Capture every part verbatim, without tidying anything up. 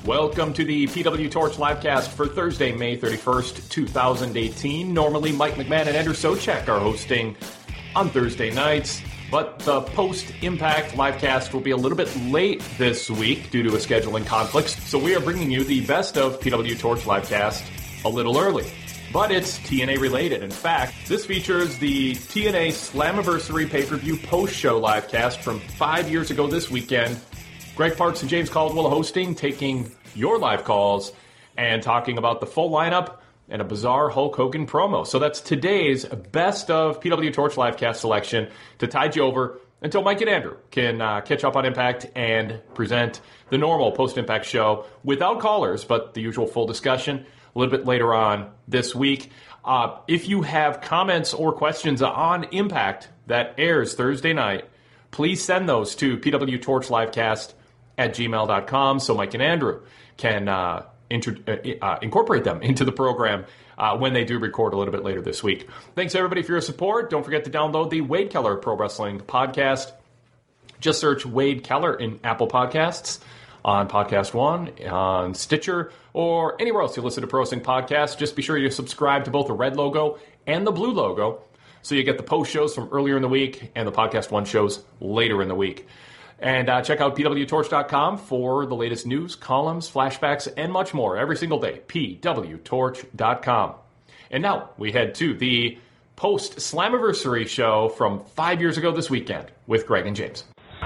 Welcome to the P W Torch livecast for Thursday, May thirty-first, twenty eighteen. Normally, Mike McMahon and Andrew Socek are hosting on Thursday nights, but the post-Impact livecast will be a little bit late this week due to a scheduling conflict, so we are bringing you the best of P W Torch livecast a little early. But it's T N A related. In fact, this features the T N A Slammiversary pay-per-view post-show livecast from five years ago this weekend. Greg Parks and James Caldwell hosting, taking your live calls, and talking about the full lineup and a bizarre Hulk Hogan promo. So that's today's best of P W Torch livecast selection to tide you over until Mike and Andrew can uh, catch up on Impact and present the normal post-Impact show without callers, but the usual full discussion a little bit later on this week. Uh, if you have comments or questions on Impact that airs Thursday night, please send those to P W Torch livecast at gmail dot com so Mike and Andrew can uh, inter- uh, incorporate them into the program uh, when they do record a little bit later this week. Thanks, everybody, for your support. Don't forget to download the Wade Keller Pro Wrestling podcast. Just search Wade Keller in Apple Podcasts, on Podcast One, on Stitcher, or anywhere else you listen to Pro Wrestling Podcasts. Just be sure you subscribe to both the red logo and the blue logo so you get the post shows from earlier in the week and the Podcast One shows later in the week. And uh, check out P W torch dot com for the latest news, columns, flashbacks, and much more every single day. P W torch dot com. And now we head to the post-Slammiversary show from five years ago this weekend with Greg and James.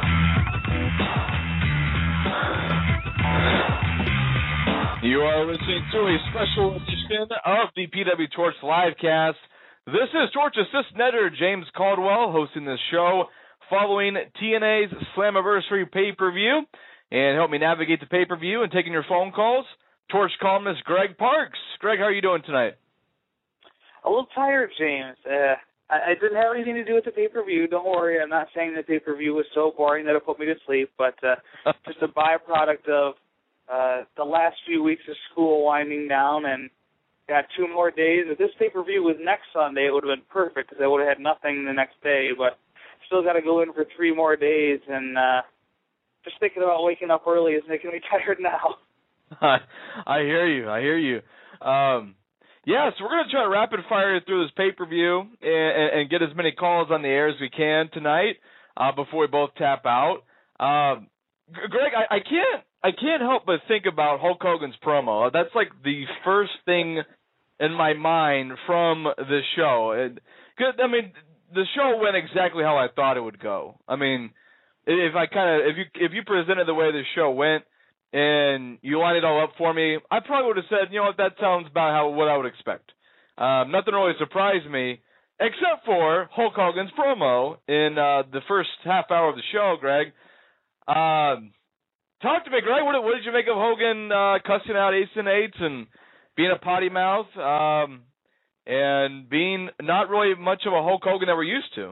You are listening to a special edition of the P W Torch livecast. This is Torch assistant editor James Caldwell hosting this show following T N A's Slammiversary pay-per-view. And help me navigate the pay-per-view and taking your phone calls, Torch columnist Greg Parks. Greg, how are you doing tonight? A little tired, James. Uh, I, I didn't have anything to do with the pay-per-view. Don't worry, I'm not saying the pay-per-view was so boring that it put me to sleep, but uh, just a byproduct of uh, the last few weeks of school winding down and got two more days. If this pay-per-view was next Sunday, it would have been perfect because I would have had nothing the next day, but still got to go in for three more days, and uh, just thinking about waking up early is making me tired now. I hear you. I hear you. Um, yeah, so we're going to try to rapid fire through this pay-per-view and, and get as many calls on the air as we can tonight uh, before we both tap out. Um, Greg, I, I can't I can't help but think about Hulk Hogan's promo. That's like the first thing in my mind from this show. It, I mean, the show went exactly how I thought it would go. I mean, if I kind of if you if you presented the way the show went and you lined it all up for me, I probably would have said, you know what, that sounds about how what I would expect. Um, nothing really surprised me, except for Hulk Hogan's promo in uh, the first half hour of the show. Greg, um, talk to me, Greg. What, what did you make of Hogan uh, cussing out Ace and Eights and being a potty mouth? Um, And being not really much of a Hulk Hogan that we're used to.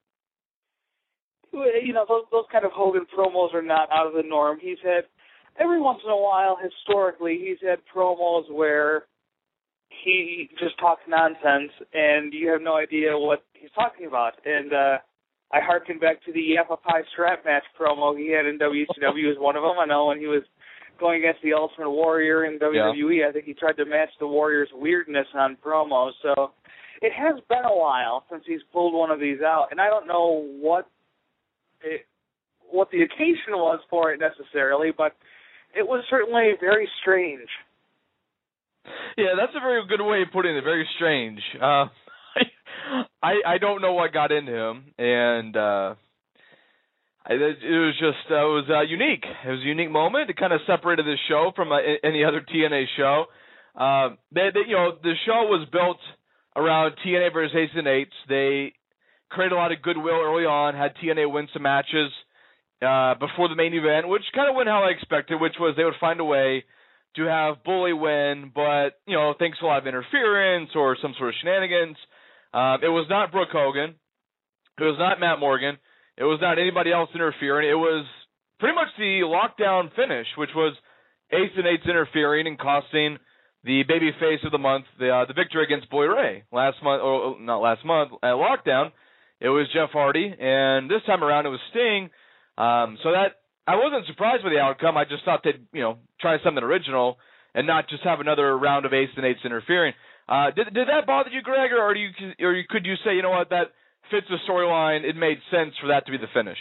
You know, those, those kind of Hogan promos are not out of the norm. He's had, every once in a while, historically, he's had promos where he just talks nonsense and you have no idea what he's talking about. And uh, I harken back to the Yappa Pie strap match promo he had in W C W as one of them. I know when he was going against the Ultimate Warrior in W W E, yeah. I think he tried to match the Warrior's weirdness on promos. So it has been a while since he's pulled one of these out, and I don't know what it, what the occasion was for it necessarily, but it was certainly very strange. Yeah, that's a very good way of putting it. Very strange. Uh, I I don't know what got into him, and uh, it was just uh, it was uh, unique. It was a unique moment. It kind of separated this show from uh, any other T N A show. Uh, they, they, you know, the show was built around T N A versus Ace and Eights. They created a lot of goodwill early on. Had T N A win some matches uh, before the main event, which kind of went how I expected, which was they would find a way to have Bully win, but you know, thanks to a lot of interference or some sort of shenanigans. Uh, it was not Brooke Hogan. It was not Matt Morgan. It was not anybody else interfering. It was pretty much the lockdown finish, which was Ace and Eights interfering and costing the babyface of the month the uh, the victory against Bully Ray last month, or not last month at lockdown. It was Jeff Hardy, and this time around it was Sting. Um, so that I wasn't surprised by the outcome. I just thought they'd, you know, try something original and not just have another round of eights and eights interfering. Uh, did did that bother you, Greg, or do you, or could you say, you know what, that fits the storyline? It made sense for that to be the finish.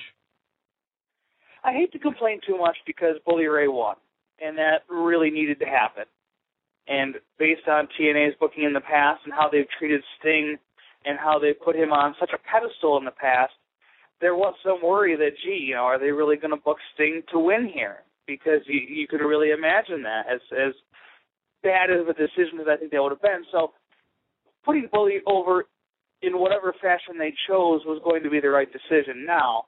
I hate to complain too much because Bully Ray won, and that really needed to happen. And based on T N A's booking in the past and how they've treated Sting and how they put him on such a pedestal in the past, there was some worry that, gee, you know, are they really going to book Sting to win here? Because you, you could really imagine that as as bad of a decision as I think that would have been. So putting Bully over in whatever fashion they chose was going to be the right decision. Now,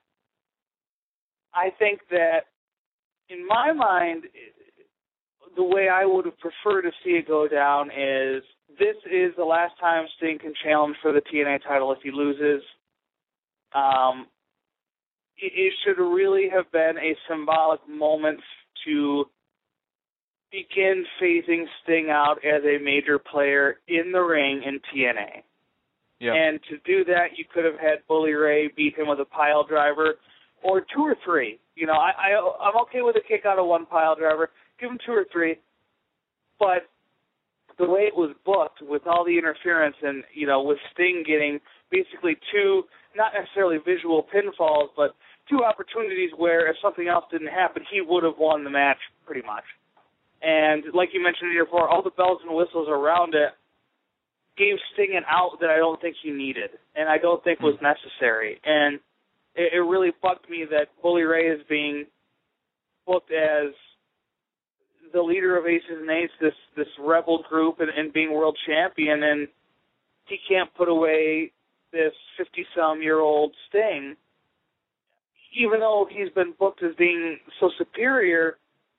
I think that in my mind, the way I would have preferred to see it go down is this is the last time Sting can challenge for the T N A title if he loses. Um, it, it should really have been a symbolic moment to begin phasing Sting out as a major player in the ring in T N A. Yeah. And to do that, you could have had Bully Ray beat him with a pile driver or two or three. You know, I, I, I'm okay with a kick out of one pile driver. Give him two or three. But the way it was booked with all the interference and, you know, with Sting getting basically two, not necessarily visual pinfalls, but two opportunities where if something else didn't happen, he would have won the match pretty much. And like you mentioned before, all the bells and whistles around it gave Sting an out that I don't think he needed and I don't think was necessary. And it, it really bugged me that Bully Ray is being booked as the leader of Aces and Eights, this this rebel group, and, and being world champion, and he can't put away this fifty-some-year-old Sting, even though he's been booked as being so superior.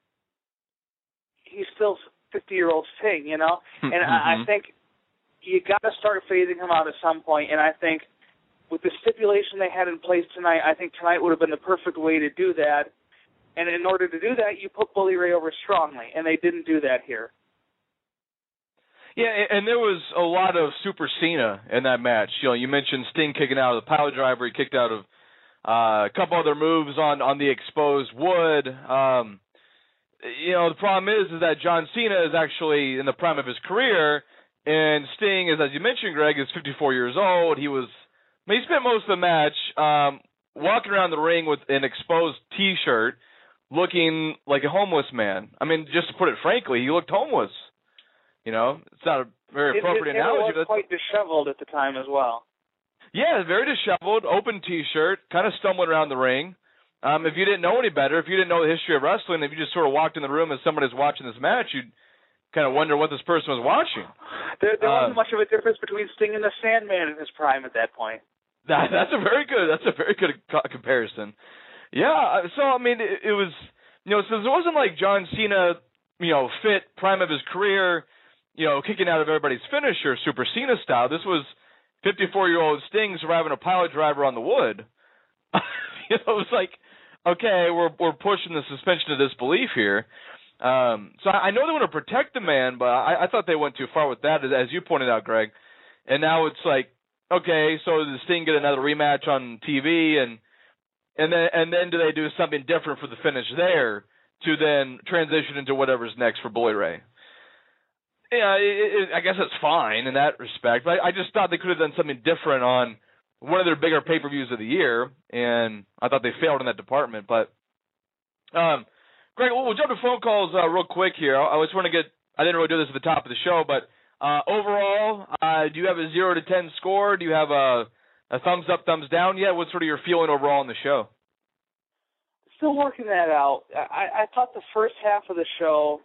He's still fifty-year-old Sting, you know, and mm-hmm. I, I think you got to start phasing him out at some point. And I think with the stipulation they had in place tonight, I think tonight would have been the perfect way to do that. And in order to do that, you put Bully Ray over strongly, and they didn't do that here. Yeah, and there was a lot of Super Cena in that match. You know, you mentioned Sting kicking out of the pile driver. He kicked out of uh, a couple other moves on, on the exposed wood. Um, you know, the problem is, is that John Cena is actually in the prime of his career, and Sting is, as you mentioned, Greg, is fifty-four years old. He was, I mean, he spent most of the match um, walking around the ring with an exposed T-shirt, looking like a homeless man. I mean, just to put it frankly, he looked homeless. You know, it's not a very appropriate it, it, analogy. It was quite disheveled at the time as well. Yeah, very disheveled, open T-shirt, kind of stumbling around the ring. Um, if you didn't know any better, if you didn't know the history of wrestling, if you just sort of walked in the room as somebody's watching this match, you'd kind of wonder what this person was watching. There, there uh, wasn't much of a difference between Sting and the Sandman in his prime at that point. That, that's a very good. That's a very good co- comparison. Yeah. So I mean, it, it was, you know, since it wasn't like John Cena, you know, fit prime of his career, you know, kicking out of everybody's finisher, Super Cena style. This was fifty-four-year-old Sting surviving a pile driver on the wood. You know, it was like, okay, we're we're pushing the suspension of disbelief here. Um, so I know they want to protect the man, but I, I thought they went too far with that, as you pointed out, Greg. And now it's like, okay, so does Sting get another rematch on T V, and and then and then do they do something different for the finish there to then transition into whatever's next for Bully Ray? Yeah, it, it, I guess it's fine in that respect, but I, I just thought they could have done something different on one of their bigger pay-per-views of the year, and I thought they failed in that department. But, um, Greg, we'll, we'll jump to phone calls uh, real quick here. I just want to get – I didn't really do this at the top of the show, but uh, overall, uh, do you have a zero to ten score? Do you have a, a thumbs up, thumbs down yet? What's sort of your feeling overall on the show? Still working that out. I, I thought the first half of the show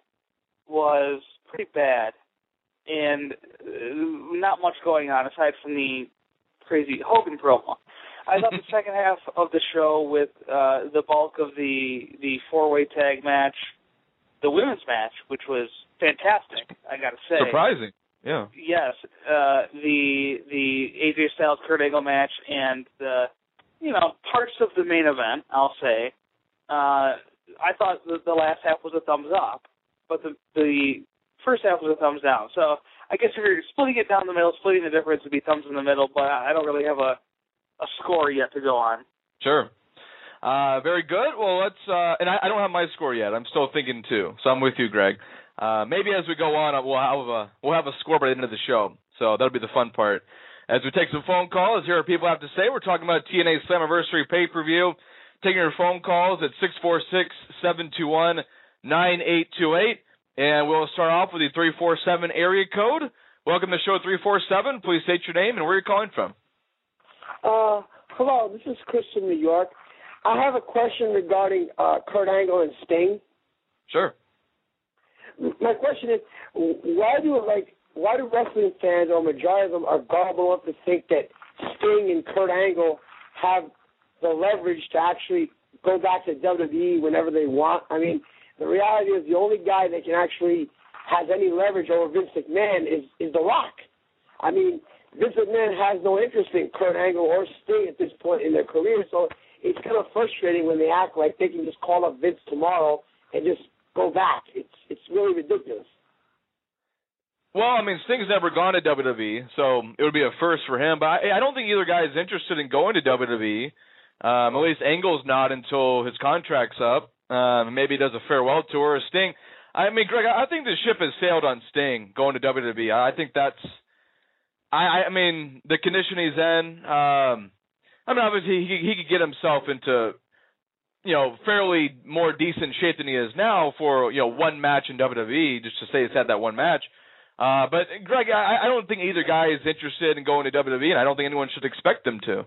was pretty bad, and uh, not much going on aside from the crazy Hogan promo. I thought the second half of the show with uh, the bulk of the the four-way tag match, the women's match, which was fantastic, I got to say. Surprising, yeah. Yes, uh, the the A J Styles Kurt Angle match and the you know parts of the main event, I'll say. Uh, I thought the, the last half was a thumbs up, but the the first half was a thumbs down. So I guess if you're splitting it down the middle, splitting the difference would be thumbs in the middle, but I don't really have a, a score yet to go on. Sure. Uh, very good. Well, let's. Uh, and I, I don't have my score yet. I'm still thinking too. So I'm with you, Greg. Uh, maybe as we go on, we'll have a we'll have a score by the end of the show. So that'll be the fun part. As we take some phone calls, hear what people have to say. We're talking about T N A Slammiversary pay-per-view. Taking your phone calls at six four six, seven two one, nine eight two eight. And we'll start off with the three four seven area code. Welcome to the show three four seven. Please state your name and where you're calling from. Uh, hello, this is Chris from New York. I have a question regarding uh, Kurt Angle and Sting. Sure. My question is, why do like why do wrestling fans, or majority of them, are gullible enough to think that Sting and Kurt Angle have the leverage to actually go back to W W E whenever they want? I mean, the reality is the only guy that can actually has any leverage over Vince McMahon is is The Rock. I mean, Vince McMahon has no interest in Kurt Angle or Sting at this point in their career, so it's kind of frustrating when they act like they can just call up Vince tomorrow and just go back. It's it's really ridiculous. Well, I mean, Sting's never gone to W W E, so it would be a first for him. But I, I don't think either guy is interested in going to W W E. Um, at least Angle's not until his contract's up. Um, maybe he does a farewell tour. Sting, I mean, Greg, I think the ship has sailed on Sting going to W W E. I think that's, I, I mean, the condition he's in. Um, I mean, obviously he, he could get himself into, you know, fairly more decent shape than he is now for, you know, one match in W W E, just to say he's had that one match. Uh, but, Greg, I, I don't think either guy is interested in going to W W E, and I don't think anyone should expect them to.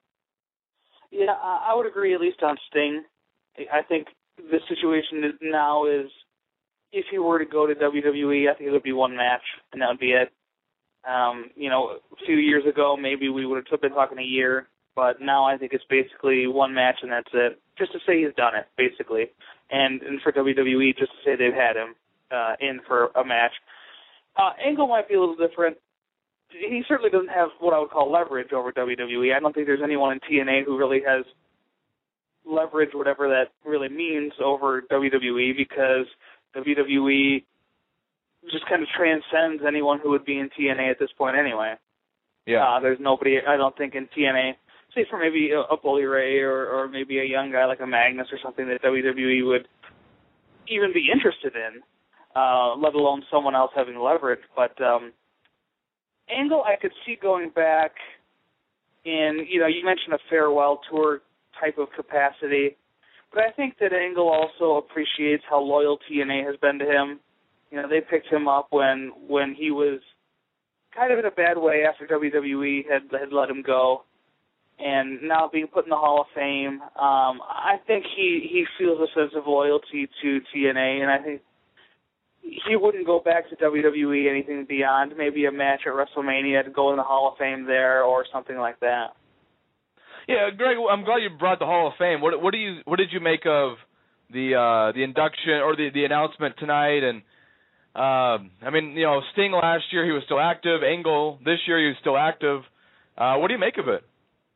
Yeah, I would agree at least on Sting. I think the situation now is if he were to go to W W E, I think it would be one match, and that would be it. Um, you know, a few years ago, maybe we would have been talking a year, but now I think it's basically one match and that's it. Just to say he's done it, basically. And, and for W W E, just to say they've had him uh, in for a match. Uh, Angle might be a little different. He certainly doesn't have what I would call leverage over W W E. I don't think there's anyone in T N A who really has leverage, whatever that really means, over W W E, because W W E just kind of transcends anyone who would be in T N A at this point anyway. Yeah. Uh, there's nobody, I don't think, in T N A, say for maybe a, a Bully Ray or, or maybe a young guy like a Magnus or something that W W E would even be interested in, uh, let alone someone else having leverage. But um, Angle, I could see going back in, you know, you mentioned a farewell tour type of capacity, but I think that Angle also appreciates how loyal T N A has been to him. You know, they picked him up when when he was kind of in a bad way after W W E had had let him go, and now being put in the Hall of Fame, um, I think he, he feels a sense of loyalty to T N A, and I think he wouldn't go back to W W E anything beyond maybe a match at WrestleMania to go in the Hall of Fame there or something like that. Yeah, Greg, I'm glad you brought the Hall of Fame. What what do you what did you make of the uh, the induction or the the announcement tonight? And um, I mean, you know, Sting last year he was still active. Angle this year he was still active. Uh, what do you make of it?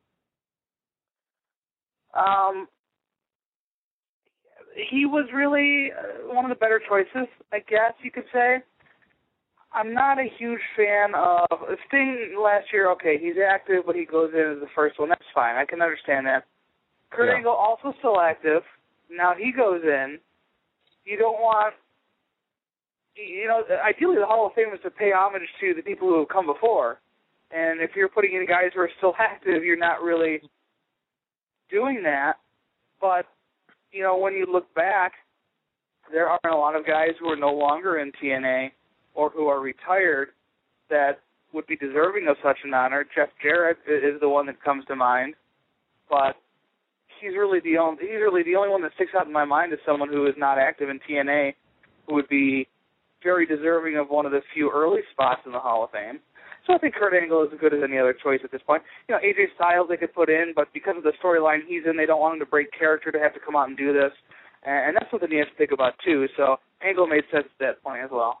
Um, he was really uh, one of the better choices, I guess you could say. I'm not a huge fan of Sting last year. Okay, he's active, but he goes in as the first one. That's fine. I can understand that. Kurt yeah. Angle also still active. Now he goes in. You don't want, you know, ideally the Hall of Fame is to pay homage to the people who have come before. And if you're putting in guys who are still active, you're not really doing that. But, you know, when you look back, there are a lot of guys who are no longer in T N A or who are retired that would be deserving of such an honor. Jeff Jarrett is the one that comes to mind, but he's really the only he's really the only one that sticks out in my mind as someone who is not active in T N A, who would be very deserving of one of the few early spots in the Hall of Fame. So I think Kurt Angle is as good as any other choice at this point. You know, A J Styles they could put in, but because of the storyline he's in, they don't want him to break character to have to come out and do this, and that's something you have to think about too. So Angle made sense at that point as well.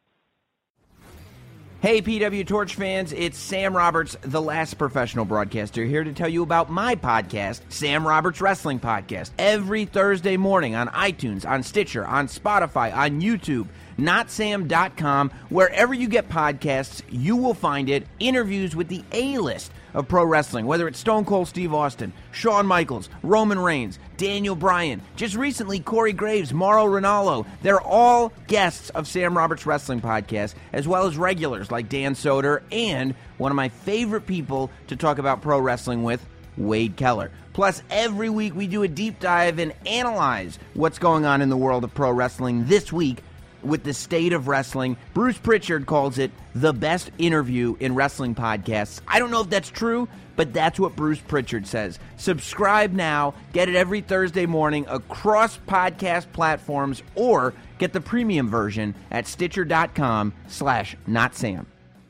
Hey, P W Torch fans, it's Sam Roberts, the last professional broadcaster, here to tell you about my podcast, Sam Roberts Wrestling Podcast, every Thursday morning on iTunes, on Stitcher, on Spotify, on YouTube. not sam dot com. Wherever you get podcasts, you will find it. Interviews with the A-list of pro wrestling, whether it's Stone Cold Steve Austin, Shawn Michaels, Roman Reigns, Daniel Bryan, just recently Corey Graves, Mauro Ranallo. They're all guests of Sam Roberts Wrestling Podcast, as well as regulars like Dan Soder and one of my favorite people to talk about pro wrestling with, Wade Keller. Plus, every week we do a deep dive and analyze what's going on in the world of pro wrestling this week with the state of wrestling. Bruce Pritchard calls it the best interview in wrestling podcasts. I don't know if that's true, but that's what Bruce Pritchard says. Subscribe now. Get it every Thursday morning across podcast platforms, or get the premium version at stitcher.com slash notsam.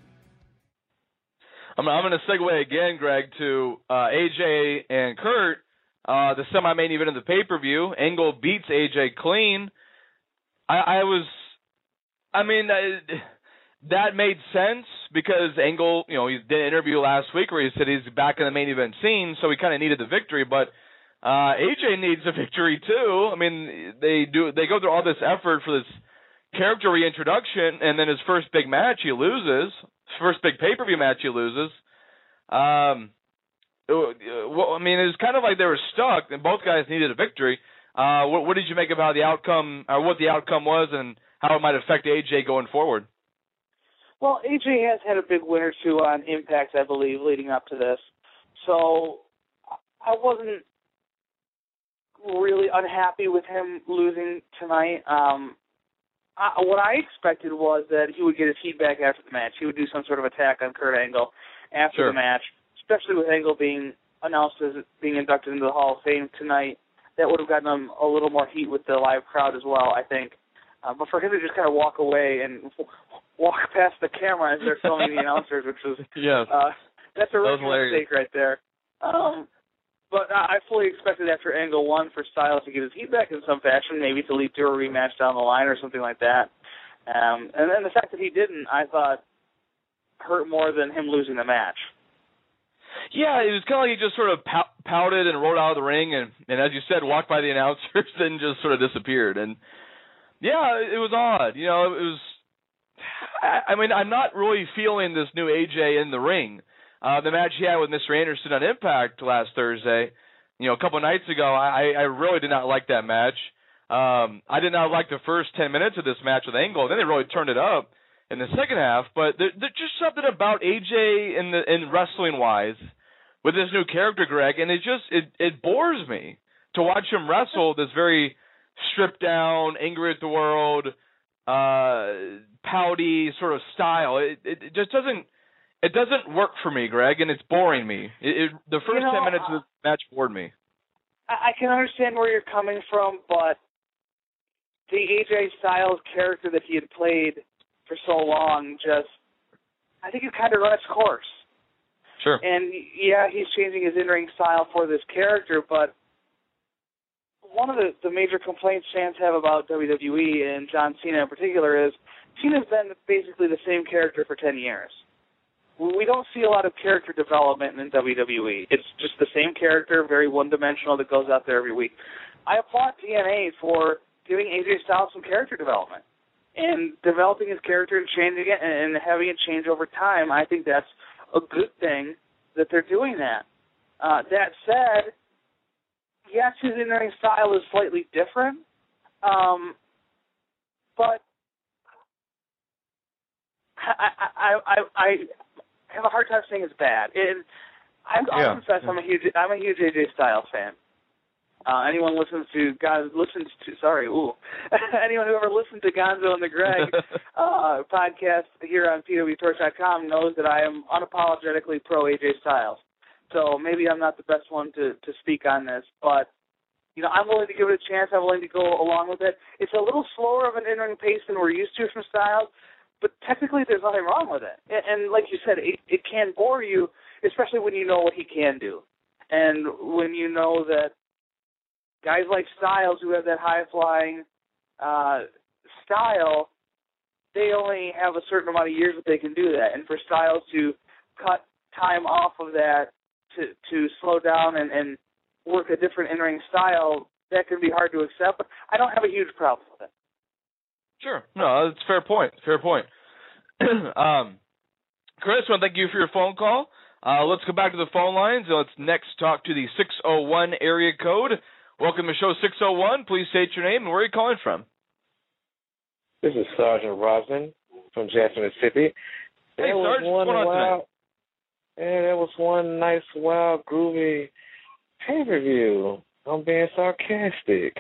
I'm, I'm going to segue again, Greg, to uh, A J and Kurt, uh, the semi-main event of the pay-per-view. Angle beats A J clean. I, I was, I mean, uh, that made sense because Angle, you know, he did an interview last week where he said he's back in the main event scene, so he kind of needed the victory. But uh, A J needs a victory too. I mean, they do, they go through all this effort for this character reintroduction, and then his first big match he loses. First big pay-per-view match he loses. Um, well, I mean, it was kind of like they were stuck, and both guys needed a victory. Uh, what, what did you make of how the outcome, or what the outcome was, and how it might affect A J going forward? Well, A J has had a big win or two on Impact, I believe, leading up to this. So I wasn't really unhappy with him losing tonight. Um, I, what I expected was that he would get his feedback after the match. He would do some sort of attack on Kurt Angle after Sure. the match, especially with Angle being announced as being inducted into the Hall of Fame tonight. That would have gotten him a little more heat with the live crowd as well, I think. Uh, but for him to just kind of walk away and walk past the camera as they're filming the announcers, which was yes. uh, that's a real hilarious. mistake right there. Um, but I fully expected after Angle won for Styles to get his heat back in some fashion, maybe to lead to a rematch down the line or something like that. Um, and then the fact that he didn't, I thought, hurt more than him losing the match. Yeah, it was kind of like he just sort of pout, pouted and rolled out of the ring, and, and as you said, walked by the announcers and just sort of disappeared. And yeah, it was odd. You know, it was. I, I mean, I'm not really feeling this new A J in the ring. Uh, the match he had with Mister Anderson on Impact last Thursday, you know, a couple of nights ago, I, I really did not like that match. Um, I did not like the first ten minutes of this match with Angle, and then they really turned it up in the second half. But there, there's just something about A J in the in wrestling wise with this new character, Greg, and it just it, it bores me to watch him wrestle this very stripped down, angry at the world, uh, pouty sort of style. It, it, it just doesn't. It doesn't work for me, Greg, and it's boring me. It, it, the first you know, ten minutes uh, of the match bored me. I, I can understand where you're coming from, but the A J Styles character that he had played for so long just, I think it kind of run its course. Sure. And, yeah, he's changing his in-ring style for this character, but one of the, the major complaints fans have about W W E, and John Cena in particular, is Cena's been basically the same character for ten years. We don't see a lot of character development in W W E. It's just the same character, very one-dimensional, that goes out there every week. I applaud T N A for giving A J Styles some character development and developing his character and changing it and having it change over time. I think that's a good thing that they're doing that. Uh, that said, yes, his in-ring style is slightly different, um, but I, I, I, I have a hard time saying it's bad. It, I, I'll yeah. confess, I'm a huge, I'm a huge A J Styles fan. Uh, anyone listens to God listens to sorry, ooh, anyone who ever listened to Gonzo and the Greg uh, podcast here on P W Torch dot com knows that I am unapologetically pro A J Styles. So maybe I'm not the best one to, to speak on this, but you know, I'm willing to give it a chance. I'm willing to go along with it. It's a little slower of an in-ring pace than we're used to from Styles, but technically there's nothing wrong with it. And, and like you said, it, it can bore you, especially when you know what he can do. And when you know that guys like Styles, who have that high-flying uh, style, they only have a certain amount of years that they can do that. And for Styles to cut time off of that to, to slow down and, and work a different in-ring style, that can be hard to accept. But I don't have a huge problem with it. Sure. No, that's a fair point. Fair point. um, Chris, I want to thank you for your phone call. Uh, let's go back to the phone lines. Let's next talk to the six oh one area code. Welcome to show six oh one. Please state your name and where are you calling from? This is Sergeant Roslin from Jackson, Mississippi. Hey, there was Sarge, one what's going on wild, yeah, there was one nice, wild, groovy pay-per-view. I'm being sarcastic.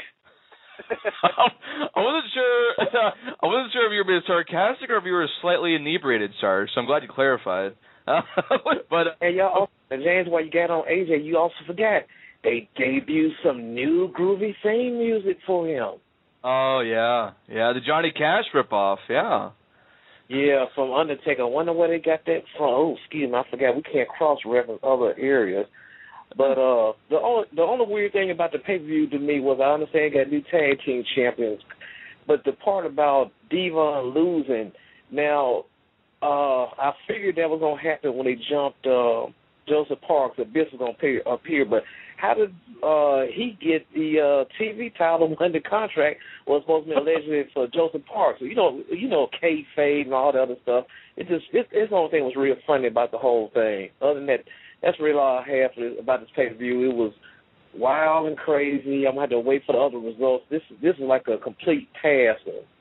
I wasn't sure. I wasn't sure if you were being sarcastic or if you were slightly inebriated, Sarge. So I'm glad you clarified. but and y'all, and James, while you got on A J, you also forgot they debuted some new groovy theme music for him. Oh yeah, yeah, the Johnny Cash ripoff, yeah. Yeah, from Undertaker. I wonder where they got that from. Oh, excuse me, I forgot. We can't cross-reference other areas. But uh, the only the only weird thing about the pay-per-view to me was I understand they got new tag team champions, but the part about Devon losing, now uh, I figured that was going to happen when they jumped uh, Joseph Parks. Abyss was going to appear, appear, but how did uh, he get the uh, T V title when the contract was supposed to be allegedly for Joseph Parks? So, you know, you know, kayfabe and all the other stuff. It just it's, it's the only thing that was real funny about the whole thing. Other than that, that's really all I have about this pay-per-view. It was wild and crazy. I'm going to have to wait for the other results. This this is like a complete pass.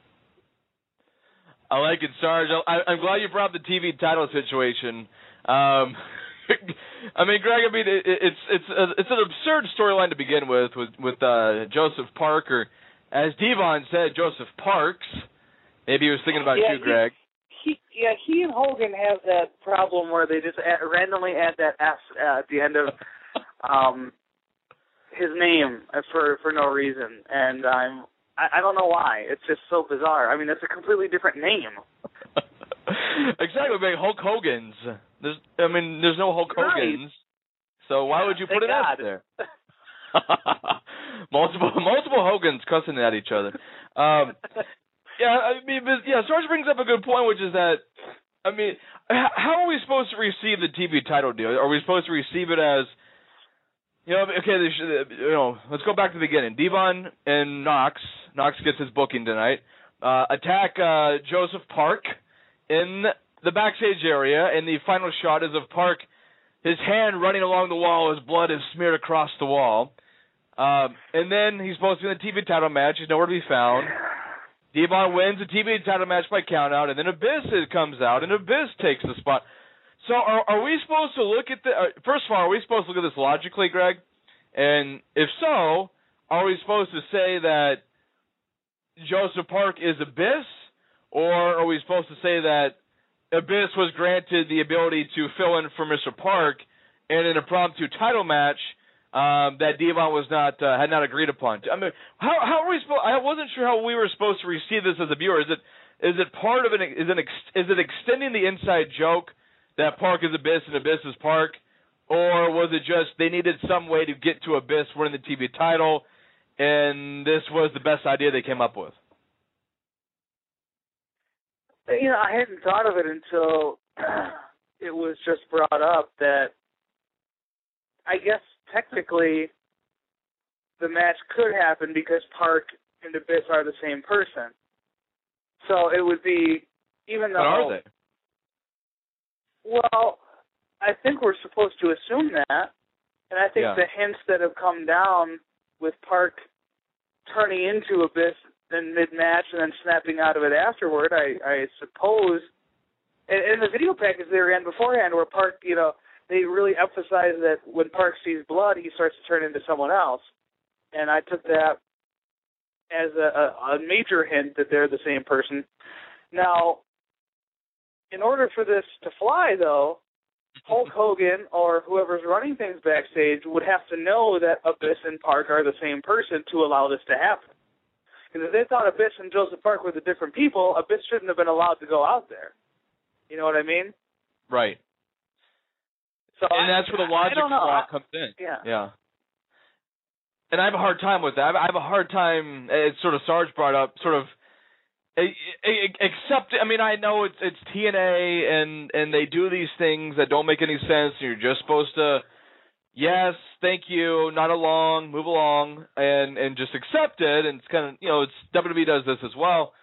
I like it, Sarge. I, I'm glad you brought up the T V title situation. Um, I mean, Greg, I mean, it, it's it's a, it's an absurd storyline to begin with, with, with uh, Joseph Parker. As Devon said, Joseph Parks. Maybe he was thinking about yeah, you, Greg. He, yeah, he and Hogan have that problem where they just add, randomly add that S uh, at the end of um, his name for for no reason, and I'm I, I don't know why. It's just so bizarre. I mean, it's a completely different name. Exactly, like Hulk Hogan's. There's, I mean, there's no Hulk right. Hogan's, so why would you put Thank an God. S there? multiple multiple Hogans cussing at each other. Um, Yeah, I mean, yeah. Sarge brings up a good point, which is that, I mean, how are we supposed to receive the T V title deal? Are we supposed to receive it as, you know, okay, you know, let's go back to the beginning. Devon and Knox, Knox gets his booking tonight. Uh, attack uh, Joseph Park in the backstage area, and the final shot is of Park, his hand running along the wall, his blood is smeared across the wall. Um, and then he's supposed to be in the T V title match. He's nowhere to be found. Devon wins the T V title match by countout, and then Abyss comes out, and Abyss takes the spot. So are, are we supposed to look at the uh, – first of all, are we supposed to look at this logically, Greg? And if so, are we supposed to say that Joseph Park is Abyss, or are we supposed to say that Abyss was granted the ability to fill in for Mister Park in an impromptu title match Um, that Devon was not uh, had not agreed upon? I mean, how how are we supposed? I wasn't sure how we were supposed to receive this as a viewer. Is it is it part of an is it ex, is it extending the inside joke that Park is Abyss and Abyss is Park, or was it just they needed some way to get to Abyss winning the T V title, and this was the best idea they came up with? You know, I hadn't thought of it until it was just brought up that I guess technically the match could happen because Park and Abyss are the same person. So it would be, even though... What are they? Well, I think we're supposed to assume that. And I think Yeah. the hints that have come down with Park turning into Abyss in mid-match and then snapping out of it afterward, I, I suppose... And in the video package they ran beforehand where Park, you know, they really emphasize that when Park sees blood, he starts to turn into someone else. And I took that as a, a, a major hint that they're the same person. Now, in order for this to fly, though, Hulk Hogan or whoever's running things backstage would have to know that Abyss and Park are the same person to allow this to happen. Because if they thought Abyss and Joseph Park were the different people, Abyss shouldn't have been allowed to go out there. You know what I mean? Right. So and I, that's where the logic flaw comes in. Yeah. Yeah. And I have a hard time with that. I have a hard time, as sort of Sarge brought up, sort of, except, I mean, I know it's it's T N A, and, and they do these things that don't make any sense, and you're just supposed to, yes, thank you, not along, move along, and, and just accept it, and it's kind of, you know, it's W W E does this as well.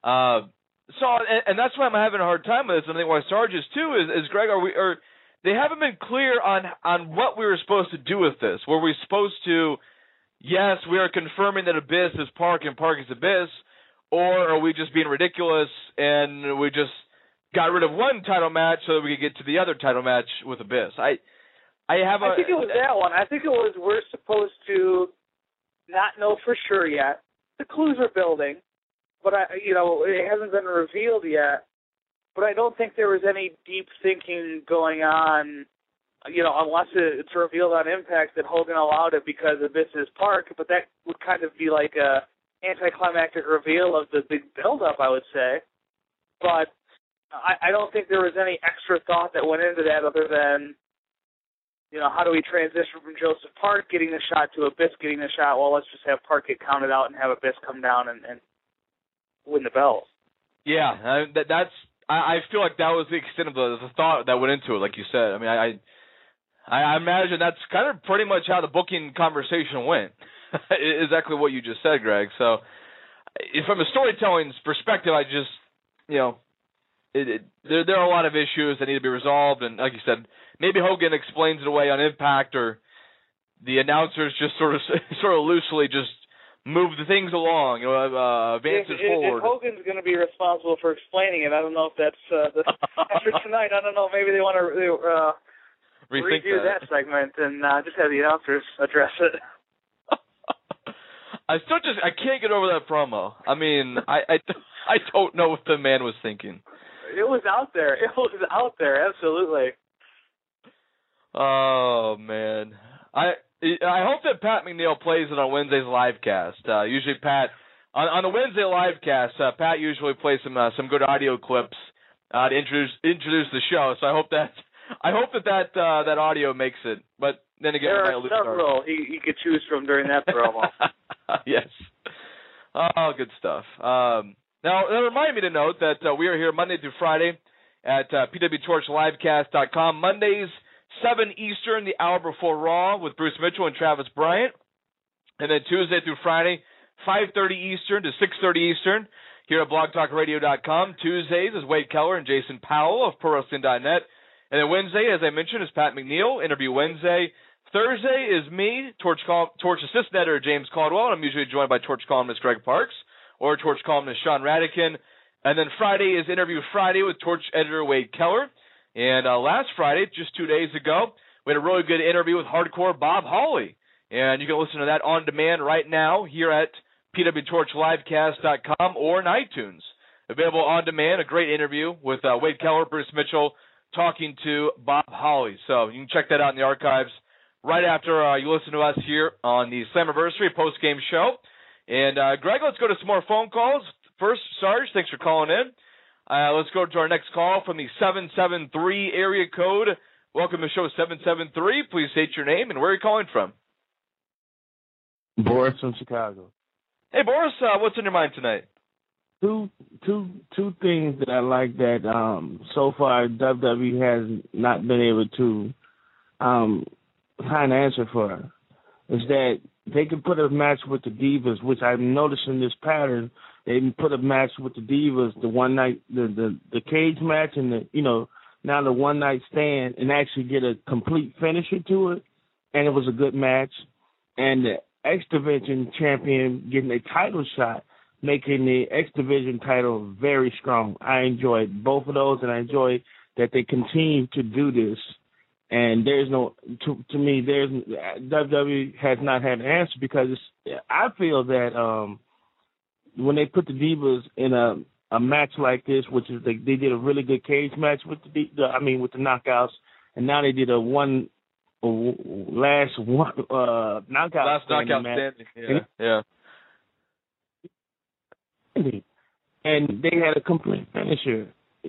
Uh, so, and, and that's why I'm having a hard time with this. And I think why Sarge is too is, is Greg, are we, are, they haven't been clear on, on what we were supposed to do with this. Were we supposed to, yes, we are confirming that Abyss is Park and Park is Abyss, or are we just being ridiculous and we just got rid of one title match so that we could get to the other title match with Abyss? I, I have a. I think it was that one. I think it was we're supposed to not know for sure yet. The clues are building, but I, you know, it hasn't been revealed yet. But I don't think there was any deep thinking going on, you know, unless it's revealed on Impact that Hogan allowed it because Abyss is Park. But that would kind of be like a anticlimactic reveal of the big build-up, I would say. But I, I don't think there was any extra thought that went into that other than, you know, how do we transition from Joseph Park getting the shot to Abyss getting the shot? Well, let's just have Park get counted out and have Abyss come down and, and win the belt. Yeah, uh, that, that's. I, I feel like that was the extent of the, the thought that went into it, like you said. I mean, I, I, I imagine that's kind of pretty much how the booking conversation went. Exactly what you just said, Greg. So, from a storytelling perspective, I just, you know, it, it, there there are a lot of issues that need to be resolved, and like you said, maybe Hogan explains it away on Impact, or the announcers just sort of sort of loosely just move the things along, you know, uh, advance if, it forward. If Hogan's going to be responsible for explaining it, I don't know if that's uh, the, after tonight. I don't know. Maybe they want to uh, review that. that segment and uh, just have the announcers address it. I still just I can't get over that promo. I mean, I, I I don't know what the man was thinking. It was out there. It was out there. Absolutely. Oh man, I I hope that Pat McNeil plays it on Wednesday's livecast. Uh, usually, Pat on, on the Wednesday livecast, uh, Pat usually plays some uh, some good audio clips uh, to introduce introduce the show. So I hope that I hope that that uh, that audio makes it. But then again, there are several he, he could choose from during that promo. Yes. Oh, good stuff. Um, now, that reminded me to note that uh, we are here Monday through Friday at uh, P W Torch Livecast dot com. Mondays, seven Eastern, the hour before Raw with Bruce Mitchell and Travis Bryant. And then Tuesday through Friday, five thirty Eastern to six thirty Eastern here at Blog Talk Radio dot com. Tuesdays is Wade Keller and Jason Powell of Pro Wrestling dot net. And then Wednesday, as I mentioned, is Pat McNeil, Interview Wednesday. Thursday is me, Torch, Col- Torch Assistant Editor James Caldwell, and I'm usually joined by Torch columnist Greg Parks or Torch columnist Sean Radican. And then Friday is Interview Friday with Torch Editor Wade Keller. And uh, last Friday, just two days ago, we had a really good interview with Hardcore Bob Holly. And you can listen to that on demand right now here at P W Torch Livecast dot com or in iTunes. Available on demand, a great interview with uh, Wade Keller, Bruce Mitchell, talking to Bob Holly. So you can check that out in the archives right after uh, you listen to us here on the Slammiversary post-game show. And, uh, Greg, let's go to some more phone calls. First, Sarge, thanks for calling in. Uh, let's go to our next call from the seven seven three area code. Welcome to the show, seven seven three. Please state your name and where are you calling from? Boris from Chicago. Hey, Boris, uh, what's on your mind tonight? Two, two, two things that I like that um, so far W W E has not been able to um, find an answer for is that they can put a match with the Divas, which I'm noticing this pattern. They can put a match with the Divas, the one night, the, the, the cage match, and the you know now the one night stand, and actually get a complete finisher to it, and it was a good match. And the X Division champion getting a title shot, making the X Division title very strong. I enjoyed both of those, and I enjoy that they continue to do this. And there's no, to, to me, there's W W E has not had an answer because it's, I feel that um, when they put the Divas in a a match like this, which is they, they did a really good cage match with the, the I mean with the knockouts, and now they did a one a last one uh, knockout last knockout match. standing, yeah, yeah. And they had a complete finisher.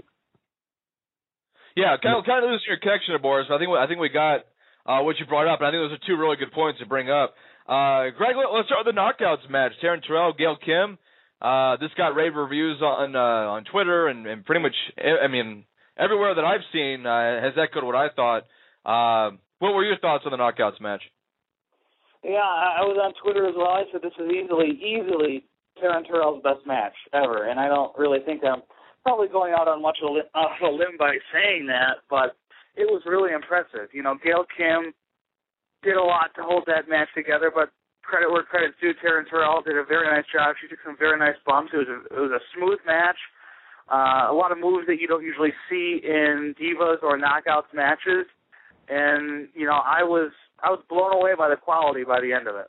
Yeah, kind of, kind of losing your connection, Boris. I think I think we got uh, what you brought up, and I think those are two really good points to bring up. Uh, Greg, let's start with the knockouts match. Taryn Terrell, Gail Kim. Uh, this got rave reviews on uh, on Twitter and, and pretty much, I mean, everywhere that I've seen uh, has echoed what I thought. Uh, what were your thoughts on the knockouts match? Yeah, I was on Twitter as well. I said this is easily, easily Taryn Terrell's best match ever, and I don't really think I'm probably going out on much of a limb, off a limb by saying that, but it was really impressive. You know, Gail Kim did a lot to hold that match together, but credit where credit's due, Taryn Terrell did a very nice job. She took some very nice bumps. It was a, it was a smooth match. Uh, a lot of moves that you don't usually see in Divas or Knockouts matches, and you know, I was I was blown away by the quality by the end of it.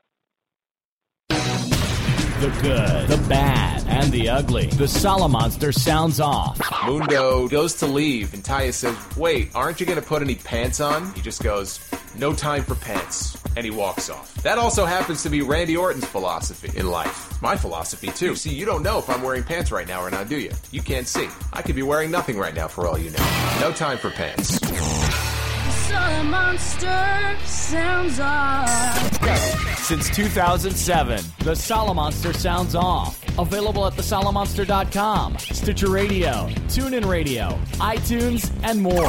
The good, the bad, and the ugly. The Salamonster sounds off. Mundo goes to leave, and Taya says, "Wait, aren't you going to put any pants on?" He just goes, "No time for pants," and he walks off. That also happens to be Randy Orton's philosophy in life. My philosophy, too. See, you don't know if I'm wearing pants right now or not, do you? You can't see. I could be wearing nothing right now for all you know. No time for pants. Salamonster sounds off. Since two thousand seven, the Salamonster sounds off. Available at the salamonster dot com, Stitcher Radio, TuneIn Radio, iTunes, and more.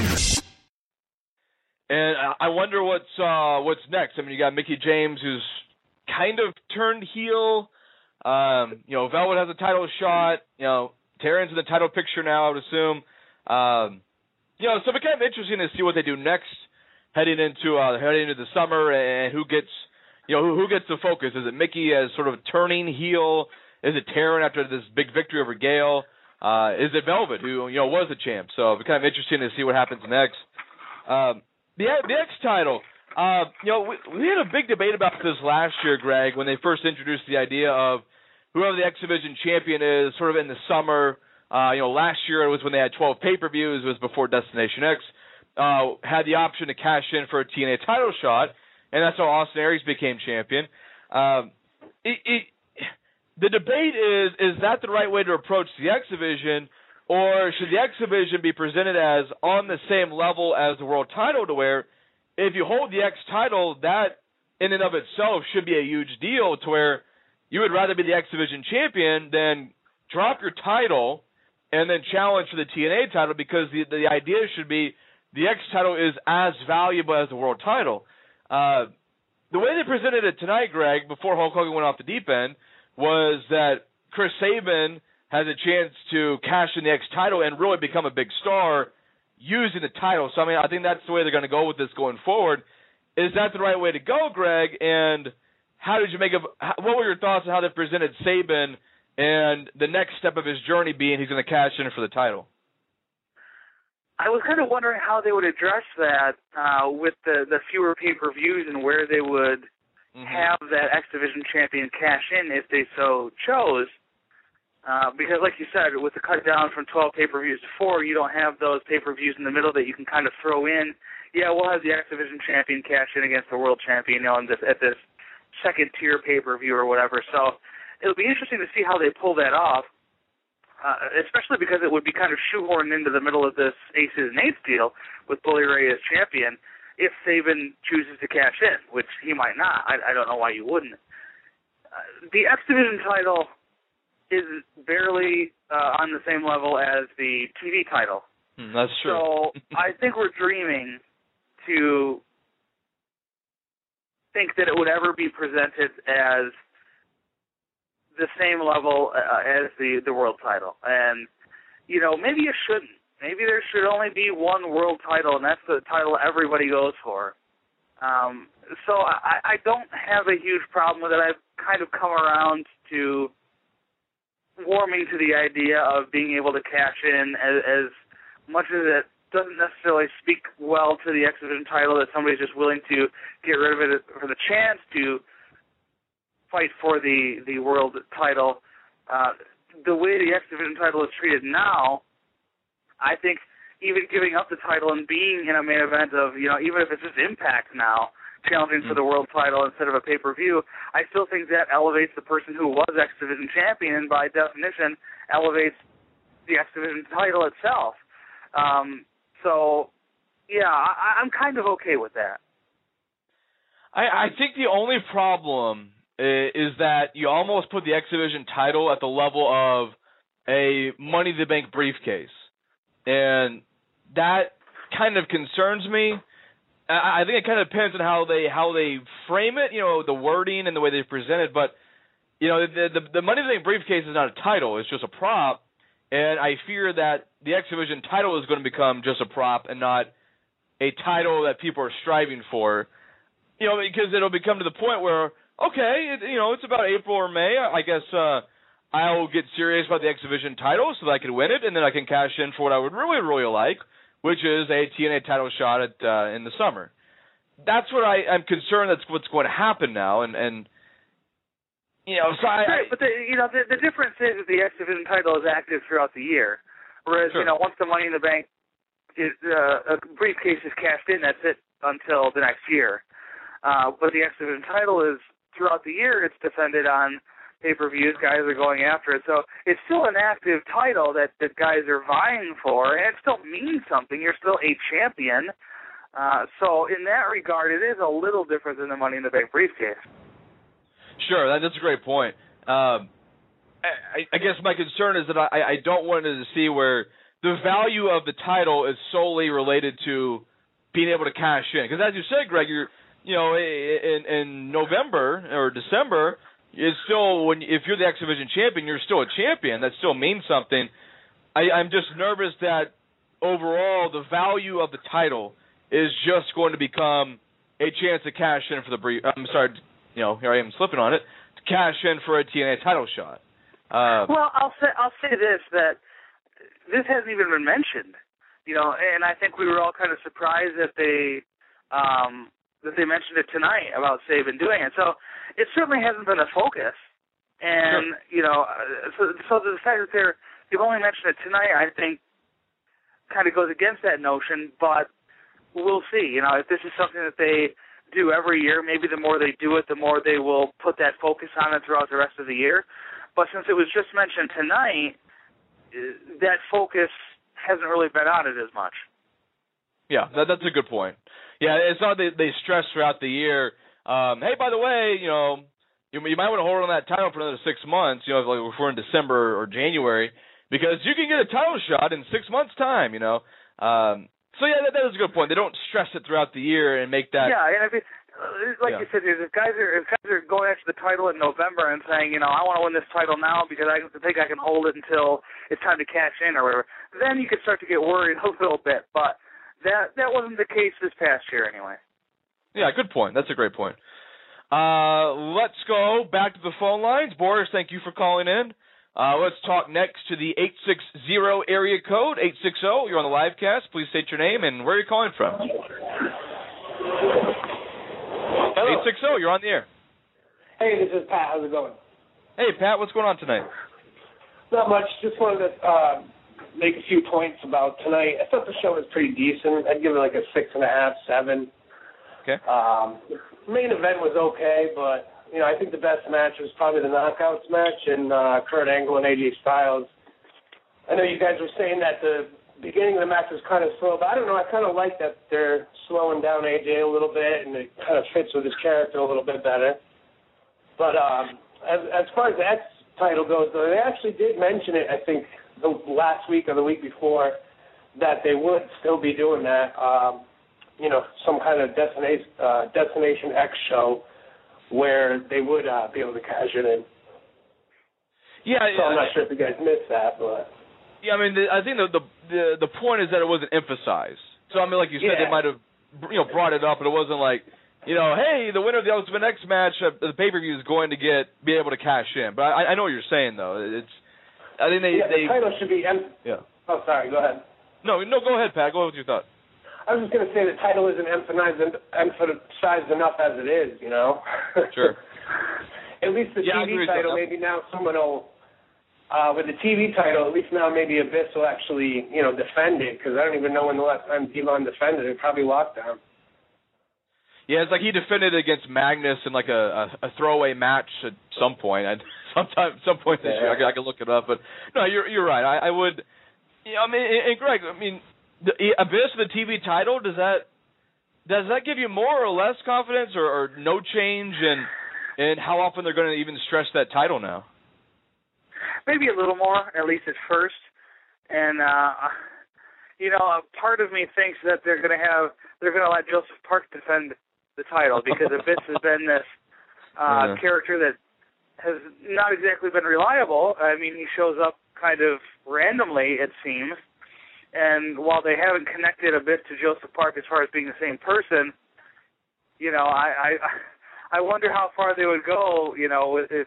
And I wonder what's uh, what's next. I mean, you got Mickie James, who's kind of turned heel. Um, you know, Velvet has a title shot. You know, Taryn's in the title picture now, I would assume. Um, you know, so it'll be kind of interesting to see what they do next, heading into uh, heading into the summer, and who gets, you know, who, who gets the focus. Is it Mickie as sort of turning heel? Is it Taryn after this big victory over Gail? Uh, is it Velvet, who you know was the champ? So it'll be kind of interesting to see what happens next. Um, The, the X title, uh, you know, we, we had a big debate about this last year, Greg, when they first introduced the idea of whoever the X Division champion is sort of in the summer. Uh, you know, last year it was when they had twelve pay-per-views. It was before Destination X. Uh, had the option to cash in for a T N A title shot, and that's how Austin Aries became champion. Um, it, it, the debate is, is that the right way to approach the X Division? Or should the X Division be presented as on the same level as the world title, to where if you hold the X title, that in and of itself should be a huge deal, to where you would rather be the X Division champion than drop your title and then challenge for the T N A title, because the, the idea should be the X title is as valuable as the world title. Uh, the way they presented it tonight, Greg, before Hulk Hogan went off the deep end, was that Chris Sabin has a chance to cash in the X title and really become a big star using the title. So, I mean, I think that's the way they're going to go with this going forward. Is that the right way to go, Greg? And how did you make of – what were your thoughts on how they presented Sabin and the next step of his journey being he's going to cash in for the title? I was kind of wondering how they would address that uh, with the, the fewer pay-per-views and where they would mm-hmm. have that X Division champion cash in if they so chose. Uh, because, like you said, with the cut down from twelve pay-per-views to four, you don't have those pay-per-views in the middle that you can kind of throw in. Yeah, we'll have the X Division champion cash in against the world champion, you know, in this, at this second-tier pay-per-view or whatever. So it'll be interesting to see how they pull that off, uh, especially because it would be kind of shoehorned into the middle of this Aces and Eights deal with Bully Ray as champion if Sabin chooses to cash in, which he might not. I, I don't know why you wouldn't. Uh, the X Division title is barely uh, on the same level as the T V title. Mm, that's true. So I think we're dreaming to think that it would ever be presented as the same level uh, as the, the world title. And, you know, maybe it shouldn't. Maybe there should only be one world title, and that's the title everybody goes for. Um, so I, I don't have a huge problem with it. I've kind of come around to warming to the idea of being able to cash in as, as much as it doesn't necessarily speak well to the X Division title, that somebody's just willing to get rid of it for the chance to fight for the, the world title. Uh, the way the X Division title is treated now, I think even giving up the title and being in a main event of, you know, even if it's just Impact now, challenging for the world title instead of a pay-per-view, I still think that elevates the person who was X Division champion, and by definition elevates the X Division title itself. Um, so, yeah, I, I'm kind of okay with that. I, I think the only problem is, is that you almost put the X Division title at the level of a Money in the Bank briefcase, and that kind of concerns me. I think it kind of depends on how they how they frame it, you know, the wording and the way they present it. But you know, the, the the Money in the Bank briefcase is not a title; it's just a prop, and I fear that the X Division title is going to become just a prop and not a title that people are striving for. You know, because it'll become to the point where, okay, it, you know, it's about April or May. I guess uh, I'll get serious about the X Division title so that I can win it, and then I can cash in for what I would really, really like, which is a T N A title shot at uh, in the summer. That's what I, I'm concerned that's what's going to happen now, and, and you know, so I, right, but the, you know, the, the difference is that the X Division title is active throughout the year, whereas sure. you know, once the Money in the Bank is uh, a briefcase is cashed in, that's it until the next year. Uh, but the X Division title is throughout the year. It's defended on pay-per-views. Guys are going after it, so it's still an active title that that guys are vying for, and it still means something. You're still a champion. Uh, so in that regard, it is a little different than the Money in the Bank briefcase. Sure, that, that's a great point. Um, I, I guess my concern is that I, I don't want it to see where the value of the title is solely related to being able to cash in. Because as you said, Greg, you're you know in, in November or December, it's still when if you're the X Division champion, you're still a champion. That still means something. I, I'm just nervous that overall the value of the title is just going to become a chance to cash in for the brief. I'm sorry, you know, here I am slipping on it. To cash in for a T N A title shot. Uh, well, I'll say I'll say this that this hasn't even been mentioned, you know, and I think we were all kind of surprised that they um, that they mentioned it tonight about Sabin doing it. So it certainly hasn't been a focus, and sure. you know, so so the fact that they're they've only mentioned it tonight, I think, kind of goes against that notion, but. We'll see. You know, if this is something that they do every year, maybe the more they do it, the more they will put that focus on it throughout the rest of the year. But since it was just mentioned tonight, that focus hasn't really been on it as much. Yeah, that, that's a good point. Yeah, it's not they, they stress throughout the year, um, hey, by the way, you know, you, you might want to hold on that title for another six months, you know, like if we're in December or January, because you can get a title shot in six months' time, you know. Um So, yeah, that, that is a good point. They don't stress it throughout the year and make that. Yeah, and I mean, like yeah. you said, if guys are if guys are going after the title in November and saying, you know, I want to win this title now because I think I can hold it until it's time to cash in or whatever, then you could start to get worried a little bit. But that that wasn't the case this past year anyway. Yeah, good point. That's a great point. Uh, let's go back to the phone lines. Boris, thank you for calling in. Uh, let's talk next to the eight six zero area code, eight six zero. You're on the live cast. Please state your name and where you're calling from. Hello. eight six zero, you're on the air. Hey, this is Pat. How's it going? Hey, Pat, what's going on tonight? Not much. Just wanted to uh, make a few points about tonight. I thought the show was pretty decent. I'd give it like a six and a half, seven. Okay. Um, the main event was okay, but you know, I think the best match was probably the Knockouts match and uh, Kurt Angle and A J Styles. I know you guys were saying that the beginning of the match was kind of slow, but I don't know. I kind of like that they're slowing down A J a little bit, and it kind of fits with his character a little bit better. But um, as, as far as the X title goes, though, they actually did mention it, I think, the last week or the week before, that they would still be doing that, um, you know, some kind of Destination, uh, Destination X show, where they would uh, be able to cash it in. Yeah, so I'm not sure if you guys missed that, but yeah, I mean, the, I think the, the the the point is that it wasn't emphasized. So I mean, like you said, yeah. they might have you know brought it up, but it wasn't like you know, hey, the winner of the Ultimate X match, uh, the pay per view is going to get be able to cash in. But I, I know what you're saying though. It's I think they yeah, they the title should be em- yeah. Oh, sorry. Go ahead. No, no, go ahead, Pat. Go ahead with your thought. I was just going to say the title isn't emphasized, emphasized enough as it is, you know? Sure. At least the yeah, T V title, maybe now someone will, uh, with the T V title, at least now maybe Abyss will actually, you know, defend it, because I don't even know when the last time Devon defended it. Probably lockdown. Yeah, it's like he defended against Magnus in like a, a, a throwaway match at some point. I, sometime, some point this yeah. year, I can, I can look it up. But no, you're you're right. I, I would, you know, I mean, and Greg, I mean, the Abyss, the T V title, does that does that give you more or less confidence, or, or no change in in how often they're going to even stress that title now? Maybe a little more, at least at first. And uh, you know, a part of me thinks that they're going to have they're going to let Joseph Park defend the title because Abyss has been this uh, yeah. character that has not exactly been reliable. I mean, he shows up kind of randomly, it seems. And while they haven't connected a bit to Joseph Park as far as being the same person, you know, I I, I wonder how far they would go, you know, if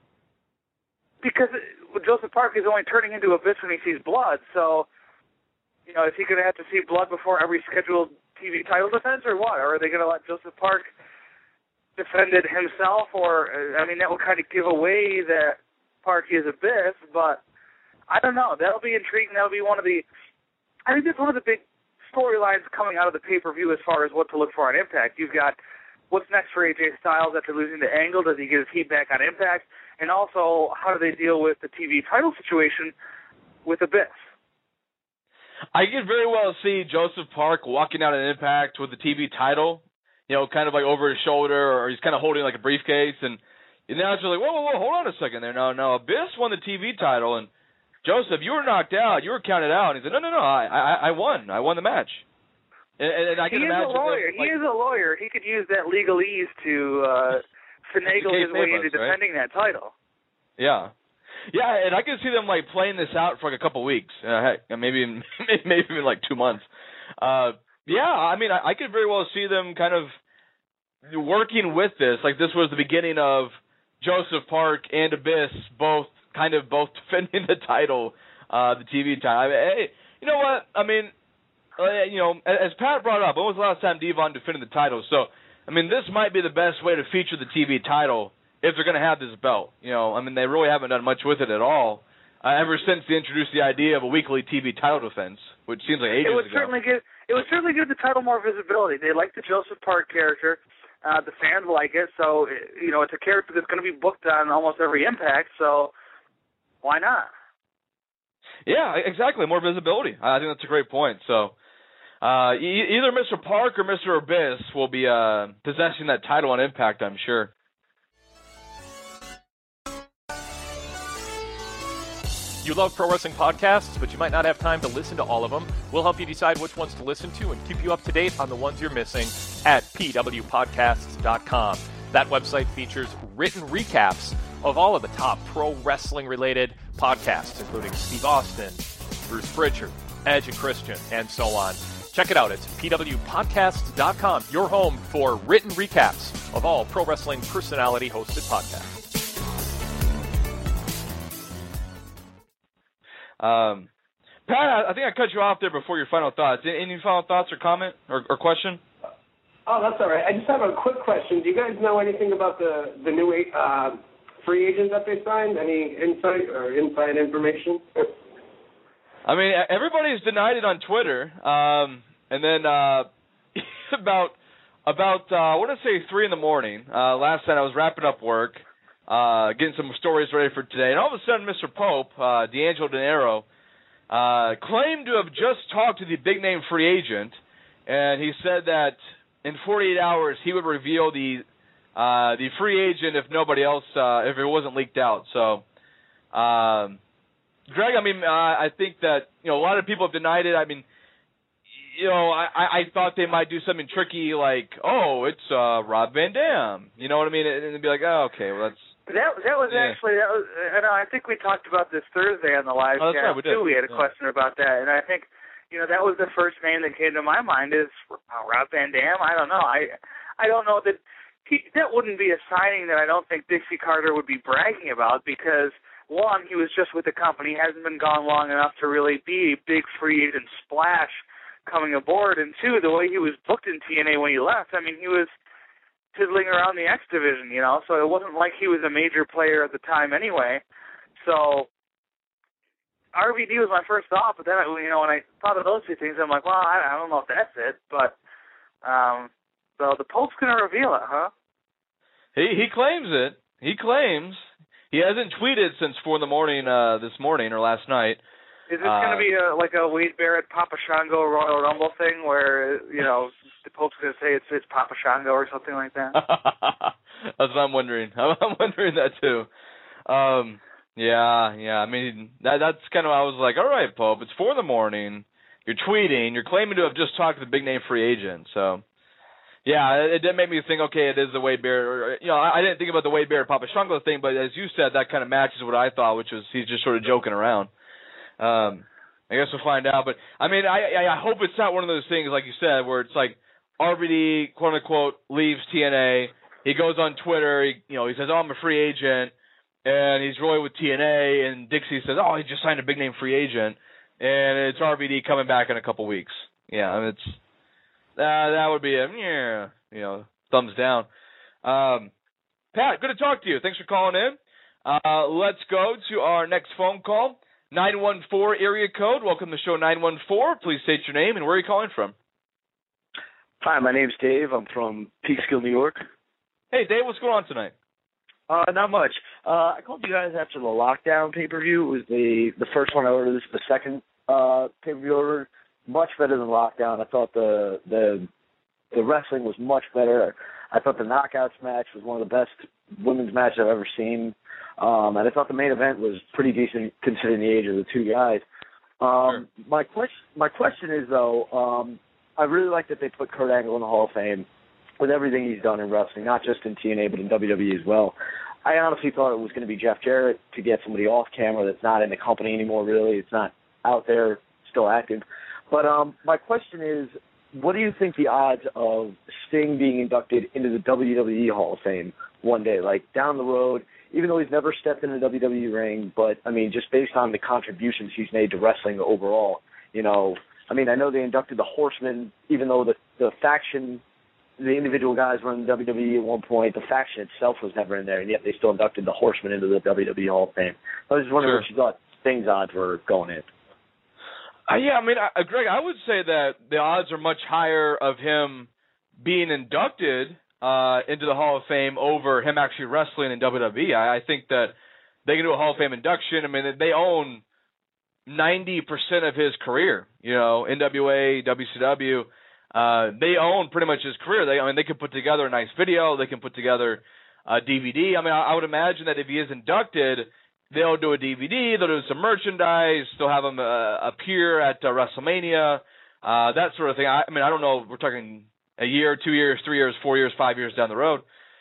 because Joseph Park is only turning into Abyss when he sees blood. So, you know, is he going to have to see blood before every scheduled T V title defense or what? Or are they going to let Joseph Park defend it himself? Or, I mean, that would kind of give away that Park is Abyss, but I don't know. That'll be intriguing. That'll be one of the, I think that's one of the big storylines coming out of the pay-per-view as far as what to look for on Impact. You've got what's next for A J Styles after losing to Angle? Does he get his heat back on Impact? And also, how do they deal with the T V title situation with Abyss? I could very well see Joseph Park walking out an Impact with the T V title, you know, kind of like over his shoulder, or he's kind of holding like a briefcase, and now it's like, whoa, whoa, whoa, hold on a second there. No, no, Abyss won the T V title, and Joseph, you were knocked out, you were counted out. And he said, no, no, no, I, I, I won, I won the match. And, and I can he is imagine a lawyer. them, like, he is a lawyer. He could use that legalese to uh, finagle his way into defending right? that title. Yeah. Yeah, and I can see them like playing this out for like a couple weeks, uh, heck, maybe maybe even like two months. Uh, yeah, I mean, I, I could very well see them kind of working with this. Like this was the beginning of Joseph Park and Abyss both kind of both defending the title, uh, the T V title. I mean, hey, you know what? I mean, uh, you know, as Pat brought up, when was the last time Devon defended the title? So, I mean, this might be the best way to feature the T V title if they're going to have this belt. You know, I mean, they really haven't done much with it at all uh, ever since they introduced the idea of a weekly T V title defense, which seems like ages it would ago. Certainly give, it would certainly give the title more visibility. They like the Joseph Park character. Uh, the fans like it. So, you know, it's a character that's going to be booked on almost every Impact, so why not? Yeah, exactly. More visibility. I think that's a great point. So, uh, e- either Mister Park or Mister Abyss will be uh, possessing that title on Impact, I'm sure. You love pro wrestling podcasts, but you might not have time to listen to all of them. We'll help you decide which ones to listen to and keep you up to date on the ones you're missing at P W podcasts dot com. That website features written recaps of all of the top pro wrestling-related podcasts, including Steve Austin, Bruce Pritchard, Edge and Christian, and so on. Check it out. It's P W podcasts dot com, your home for written recaps of all pro wrestling personality-hosted podcasts. Um, Pat, I think I cut you off there before your final thoughts. Any final thoughts or comment or, or question? Oh, that's all right. I just have a quick question. Do you guys know anything about the the new uh, free agents that they signed? Any insight or inside information? I mean, everybody's denied it on Twitter. Um, and then uh, about about uh, I want to say three in the morning uh, last night, I was wrapping up work, uh, getting some stories ready for today, and all of a sudden, Mister Pope, uh, D'Angelo Dinero, uh, claimed to have just talked to the big name free agent, and he said that in forty-eight hours, he would reveal the uh, the free agent if nobody else, uh, if it wasn't leaked out. So, um, Greg, I mean, uh, I think that, you know, a lot of people have denied it. I mean, you know, I, I thought they might do something tricky like, oh, it's uh, Rob Van Dam. You know what I mean? And they'd be like, oh, okay, well, that's... That that was yeah. actually, that was, I know, I think we talked about this Thursday on the live oh, cast, right, we too. We had a yeah. question about that, and I think, you know, that was the first name that came to my mind is uh, Rob Van Dam. I don't know. I I don't know that he, that wouldn't be a signing that I don't think Dixie Carter would be bragging about because, one, he was just with the company, hasn't been gone long enough to really be a big free agent splash coming aboard, and two, the way he was booked in T N A when he left, I mean, he was tiddling around the X division, you know, so it wasn't like he was a major player at the time anyway. So R V D was my first thought, but then, you know, when I thought of those two things, I'm like, well, I, I don't know if that's it, but um, so the Pope's going to reveal it, huh? He he claims it. He claims. He hasn't tweeted since four in the morning uh, this morning or last night. Is this uh, going to be a, like a Wade Barrett Papa Shango Royal Rumble thing where, you know, the Pope's going to say it's, it's Papa Shango or something like that? That's what I'm wondering. I'm wondering that too. Um, yeah, yeah. I mean, that that's kind of, I was like, all right, Pope, it's four in the morning. You're tweeting. You're claiming to have just talked to the big name free agent. So, Yeah, it did make me think, okay, it is the Wade Barrett. Or, you know, I, I didn't think about the Wade Barrett Papa Shango thing, but as you said, that kind of matches what I thought, which was he's just sort of joking around. Um, I guess we'll find out. But, I mean, I, I hope it's not one of those things, like you said, where it's like R V D, quote-unquote, leaves T N A. He goes on Twitter. He, you know, he says, oh, I'm a free agent. And he's really with T N A. And Dixie says, oh, he just signed a big-name free agent. And it's R V D coming back in a couple weeks. Yeah, I mean, it's uh, that would be a, yeah, you know, thumbs down. Um, Pat, good to talk to you. Thanks for calling in. Uh, let's go to our next phone call. nine one four area code. Welcome to the show, nine one four. Please state your name and where are you calling from? Hi, my name's Dave. I'm from Peekskill, New York. Hey, Dave, what's going on tonight? Uh, not much. Uh, I called you guys after the Lockdown pay-per-view. It was the, the first one I ordered. This is the second uh, pay-per-view order. Much better than Lockdown. I thought the the the wrestling was much better. I thought the Knockouts match was one of the best women's matches I've ever seen. Um, and I thought the main event was pretty decent considering the age of the two guys. Um, sure. My question, my question is though, um, I really like that they put Kurt Angle in the Hall of Fame with everything he's done in wrestling, not just in T N A but in W W E as well. I honestly thought it was going to be Jeff Jarrett to get somebody off camera that's not in the company anymore. Really, it's not out there, still active. But um, my question is, what do you think the odds of Sting being inducted into the W W E Hall of Fame one day, like down the road, even though he's never stepped in a W W E ring, but, I mean, just based on the contributions he's made to wrestling overall, you know, I mean, I know they inducted the Horsemen, even though the, the faction, the individual guys were in the W W E at one point, the faction itself was never in there, and yet they still inducted the Horsemen into the W W E Hall of Fame. I was just wondering Sure. what you thought Sting's odds were going in. Uh, yeah, I mean, uh, Greg, I would say that the odds are much higher of him being inducted uh, into the Hall of Fame over him actually wrestling in W W E. I, I think that they can do a Hall of Fame induction. I mean, they own ninety percent of his career, you know, N W A, W C W. Uh, they own pretty much his career. They, I mean, they can put together a nice video. They can put together a D V D. I mean, I, I would imagine that if he is inducted, they'll do a D V D, they'll do some merchandise, they'll have him uh, appear at uh, WrestleMania, uh, that sort of thing. I, I mean, I don't know, we're talking a year, two years, three years, four years, five years down the road.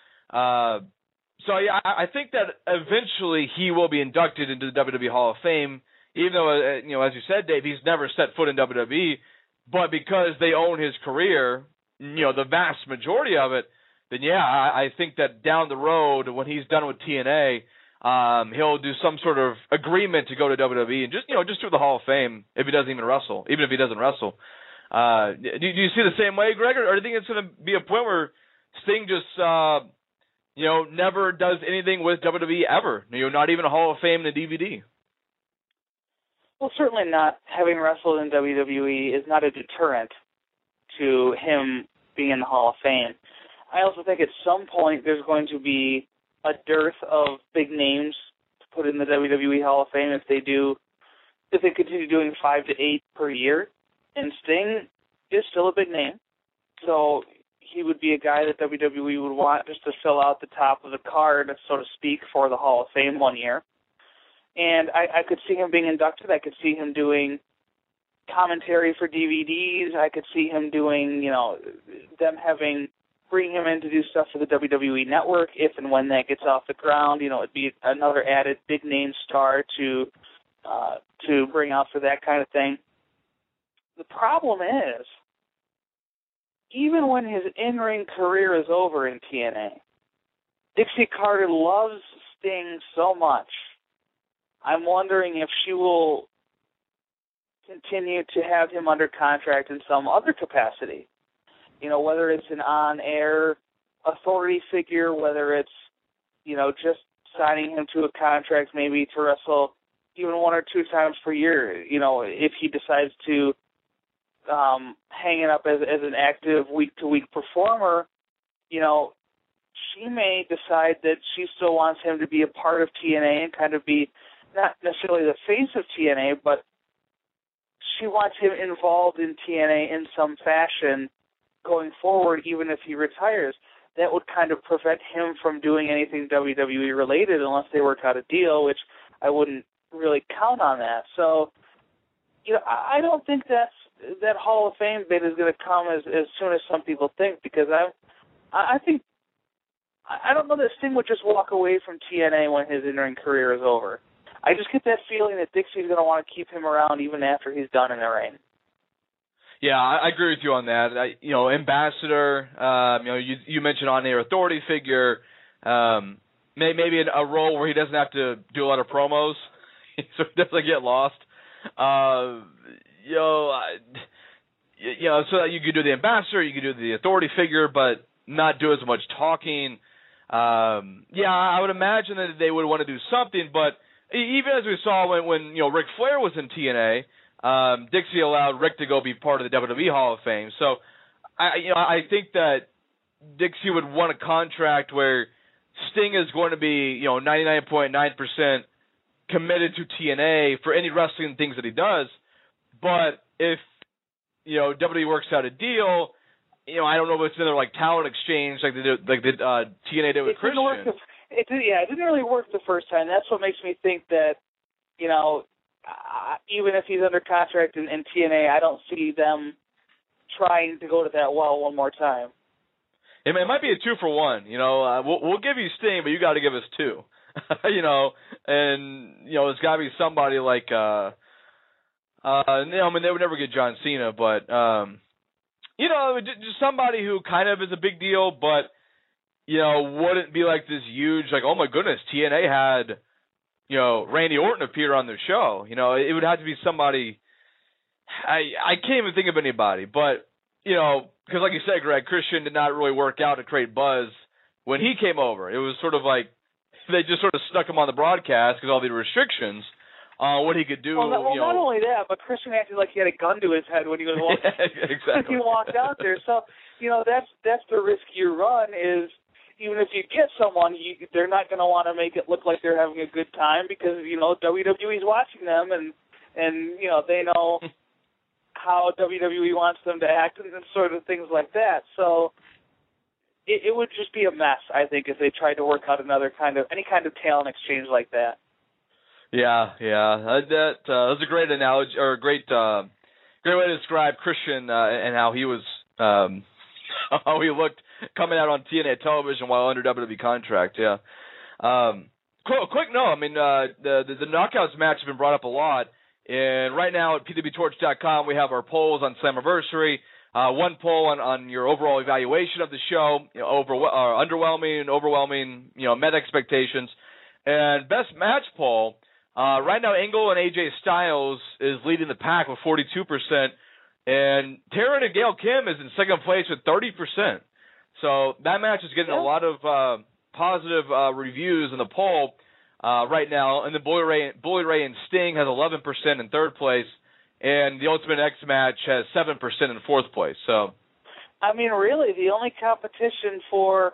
Uh, so, yeah, I, I think that eventually he will be inducted into the W W E Hall of Fame, even though, uh, you know, as you said, Dave, he's never set foot in W W E, but because they own his career, you know, the vast majority of it, then, yeah, I, I think that down the road, when he's done with T N A, Um, he'll do some sort of agreement to go to W W E and just, you know, just do the Hall of Fame if he doesn't even wrestle, even if he doesn't wrestle. Uh, do, do you see the same way, Greg, or, or do you think it's going to be a point where Sting just, uh, you know, never does anything with W W E ever? You know, not even a Hall of Fame and a D V D. Well, certainly not. Having wrestled in W W E is not a deterrent to him being in the Hall of Fame. I also think at some point there's going to be a dearth of big names to put in the W W E Hall of Fame if they do, if they continue doing five to eight per year. And Sting is still a big name, so he would be a guy that W W E would want just to fill out the top of the card, so to speak, for the Hall of Fame one year. And I, I could see him being inducted. I could see him doing commentary for D V Ds. I could see him doing, you know, them having bring him in to do stuff for the W W E Network if and when that gets off the ground. You know, it'd be another added big name star to uh, to bring out for that kind of thing. The problem is, even when his in-ring career is over in T N A, Dixie Carter loves Sting so much. I'm wondering if she will continue to have him under contract in some other capacity. You know, whether it's an on-air authority figure, whether it's, you know, just signing him to a contract maybe to wrestle even one or two times per year, you know, if he decides to um, hang it up as, as an active week-to-week performer, you know, she may decide that she still wants him to be a part of T N A and kind of be not necessarily the face of T N A, but she wants him involved in T N A in some fashion going forward, even if he retires. That would kind of prevent him from doing anything W W E related unless they work out a deal, which I wouldn't really count on that. So, you know, I don't think that's that Hall of Fame bid is going to come as as soon as some people think, because I I think I don't know that Sting would just walk away from T N A when his in-ring career is over. I just get that feeling that Dixie's going to want to keep him around even after he's done in the ring. Yeah, I, I agree with you on that. I, you know, ambassador. Um, you know, you you mentioned on-air authority figure. Um, maybe maybe a role where he doesn't have to do a lot of promos, so he doesn't get lost. Uh, you know, I, you know, so that you could do the ambassador, you could do the authority figure, but not do as much talking. Um, yeah, I would imagine that they would want to do something, but even as we saw when, when you know Ric Flair was in T N A, um, Dixie allowed Rick to go be part of the W W E Hall of Fame. So, I you know I think that Dixie would want a contract where Sting is going to be you know ninety-nine point nine percent committed to T N A for any wrestling things that he does. But if you know W W E works out a deal, you know I don't know if it's another like talent exchange like they did, like the uh, T N A did with it Christian. Didn't work the, it did, yeah, it didn't really work the first time. That's what makes me think that you know uh, even if he's under contract in, in T N A, I don't see them trying to go to that well one more time. It, it might be a two for one. You know, uh, we'll, we'll give you Sting, but you got to give us two. you know, and you know, there's got to be somebody like, uh, uh, you know, I mean, they would never get John Cena, but um, you know, just somebody who kind of is a big deal, but you know, wouldn't be like this huge, like, oh my goodness, T N A had, you know, Randy Orton appear on their show. You know, it would have to be somebody. I I can't even think of anybody, but you know, because like you said, Greg, Christian did not really work out to create buzz when he came over. It was sort of like they just sort of stuck him on the broadcast because all the restrictions on uh, what he could do. Well, not, well you know. not only that, but Christian acted like he had a gun to his head when he was walking. Yeah, exactly. he walked out there. So you know that's that's the risk you run. Is even if you get someone, you, they're not going to want to make it look like they're having a good time because you know W W E's watching them and and you know they know how W W E wants them to act and sort of things like that. So. It, it would just be a mess, I think, if they tried to work out another kind of any kind of talent exchange like that. Yeah, yeah, uh, that uh, was a great analogy or a great, uh, great way to describe Christian uh, and how he was, um, how he looked coming out on T N A television while under W W E contract. Yeah. Um, quick, quick note. I mean, uh, the, the the knockouts match has been brought up a lot, and right now at P W Torch dot com we have our polls on Slammiversary. Uh, one poll on, on your overall evaluation of the show, you know, over, uh, underwhelming, overwhelming, you know, met expectations. And best match poll, uh, right now Angle and A J Styles is leading the pack with forty-two percent. And Taryn and Gail Kim is in second place with thirty percent. So that match is getting a lot of uh, positive uh, reviews in the poll uh, right now. And then Bully Ray, Bully Ray and Sting has eleven percent in third place. And the Ultimate X match has seven percent in fourth place. So, I mean, really, the only competition for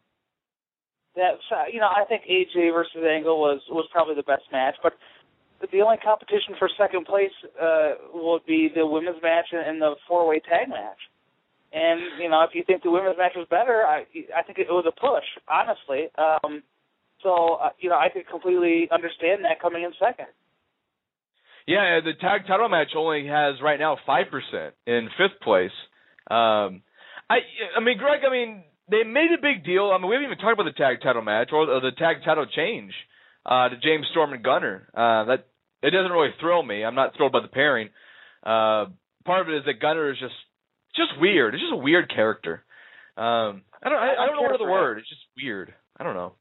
that, you know, I think A J versus Angle was, was probably the best match, but the only competition for second place uh, would be the women's match and the four-way tag match. And, you know, if you think the women's match was better, I, I think it was a push, honestly. Um, so, uh, you know, I could completely understand that coming in second. Yeah, the tag title match only has right now five percent in fifth place. Um, I, I mean, Greg, I mean, they made a big deal. I mean, we haven't even talked about the tag title match or the tag title change uh, to James Storm and Gunner. Uh, that it doesn't really thrill me. I'm not thrilled by the pairing. Uh, part of it is that Gunner is just just weird. It's just a weird character. Um, I don't. I, I don't know what other word. It's just weird. I don't know.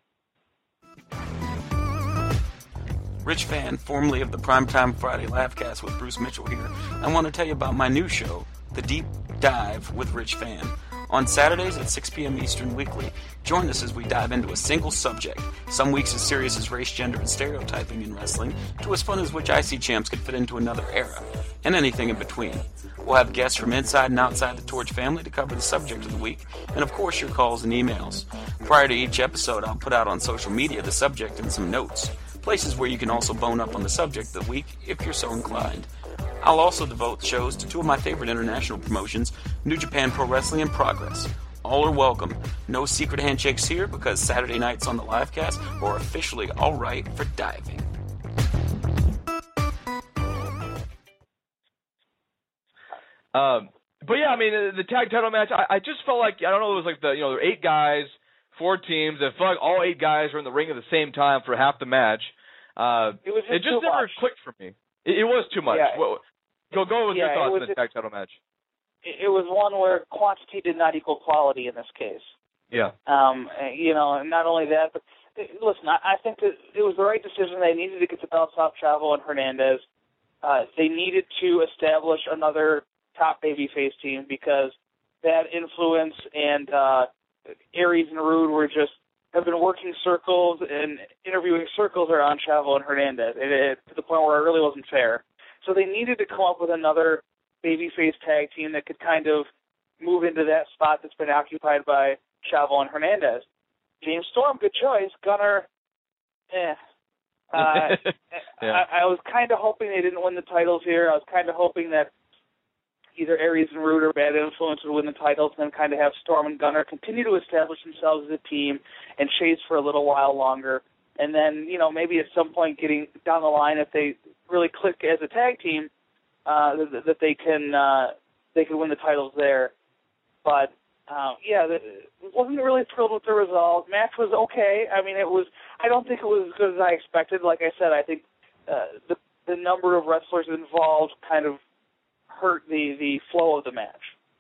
Rich Fann, formerly of the Primetime Friday Laughcast with Bruce Mitchell here. I want to tell you about my new show, The Deep Dive with Rich Fann. On Saturdays at six p.m. Eastern weekly, join us as we dive into a single subject. Some weeks as serious as race, gender, and stereotyping in wrestling, to as fun as which I C champs could fit into another era, and anything in between. We'll have guests from inside and outside the Torch family to cover the subject of the week, and of course your calls and emails. Prior to each episode, I'll put out on social media the subject and some notes. Places where you can also bone up on the subject of the week if you're so inclined. I'll also devote shows to two of my favorite international promotions, New Japan Pro Wrestling and Progress. All are welcome. No secret handshakes here because Saturday nights on the Livecast are officially all right for diving. Um, but yeah, I mean, the, the tag title match, I, I just felt like, I don't know, it was like the, you know, there were eight guys, four teams. It felt like all eight guys were in the ring at the same time for half the match. Uh, it, was just it just too never much. clicked for me. It, it was too much. Yeah. What, go, go with yeah, your thoughts on the just, tag title match. It, it was one where quantity did not equal quality in this case. Yeah. Um, you know, and not only that, but listen, I, I think that it was the right decision. They needed to get the belts off Chavo and Hernandez. Uh, they needed to establish another top babyface team because Bad Influence and uh, Aries and Rude were just have been working circles and interviewing circles around Chavo and Hernandez, and it, to the point where it really wasn't fair. So they needed to come up with another babyface tag team that could kind of move into that spot that's been occupied by Chavo and Hernandez. James Storm, good choice. Gunner, eh. Uh, yeah. I, I was kind of hoping they didn't win the titles here. I was kind of hoping that either Aries and Rude or Bad Influence would win the titles and then kind of have Storm and Gunner continue to establish themselves as a team and chase for a little while longer. And then, you know, maybe at some point getting down the line, if they really click as a tag team, uh, that, that they can uh, they can win the titles there. But Uh, yeah, the, wasn't really thrilled with the result. Match was okay. I mean, it was. I don't think it was as good as I expected. Like I said, I think uh, the the number of wrestlers involved kind of hurt the the flow of the match.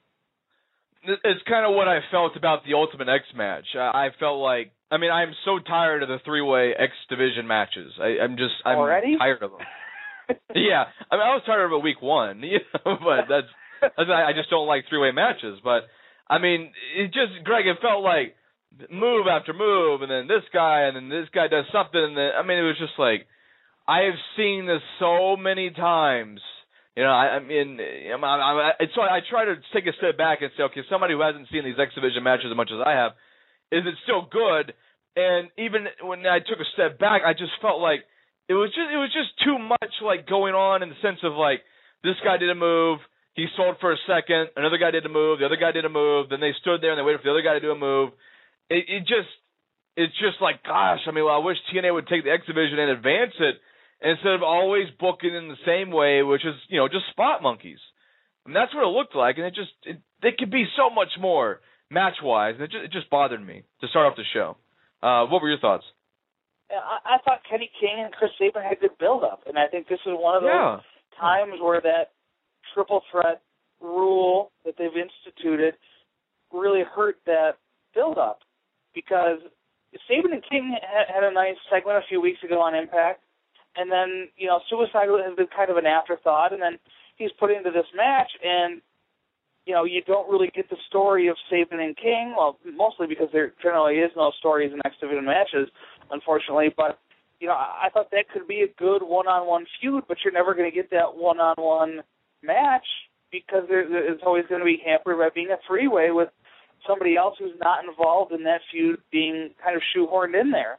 It's kind of what I felt about the Ultimate X match. I felt like, I mean, I'm so tired of the three-way X division matches. I, I'm just, I'm Already? tired of them. yeah, I mean, I was tired of it week one, you know, but that's, that's I just don't like three-way matches. But I mean, it just, Greg, it felt like move after move, and then this guy, and then this guy does something, and then, I mean, it was just like, I have seen this so many times. You know, I, I mean, I'm, I'm, I'm, so I try to take a step back and say, okay, somebody who hasn't seen these X Division matches as much as I have, is it still good? And even when I took a step back, I just felt like it was just, it was just too much like going on in the sense of like, this guy did a move, he sold for a second, another guy did a move, the other guy did a move, then they stood there and they waited for the other guy to do a move. It, it just, it's just like, gosh, I mean, well, I wish T N A would take the X Division and advance it, instead of always booking in the same way, which is, you know, just spot monkeys. And that's what it looked like, and it just, it, they could be so much more match-wise, and it just, it just bothered me to start off the show. Uh, what were your thoughts? I, I thought Kenny King and Chris Sabin had good build-up, and I think this is one of those yeah. times where that triple threat rule that they've instituted really hurt that build-up, because Sabin and King had, had a nice segment a few weeks ago on Impact. And then, you know, Suicide has been kind of an afterthought, and then he's put into this match, and, you know, you don't really get the story of Sabin and King, well, mostly because there generally is no stories in X Division matches, unfortunately, but, you know, I thought that could be a good one-on-one feud, but you're never going to get that one-on-one match because there, it's always going to be hampered by being a three-way with somebody else who's not involved in that feud being kind of shoehorned in there.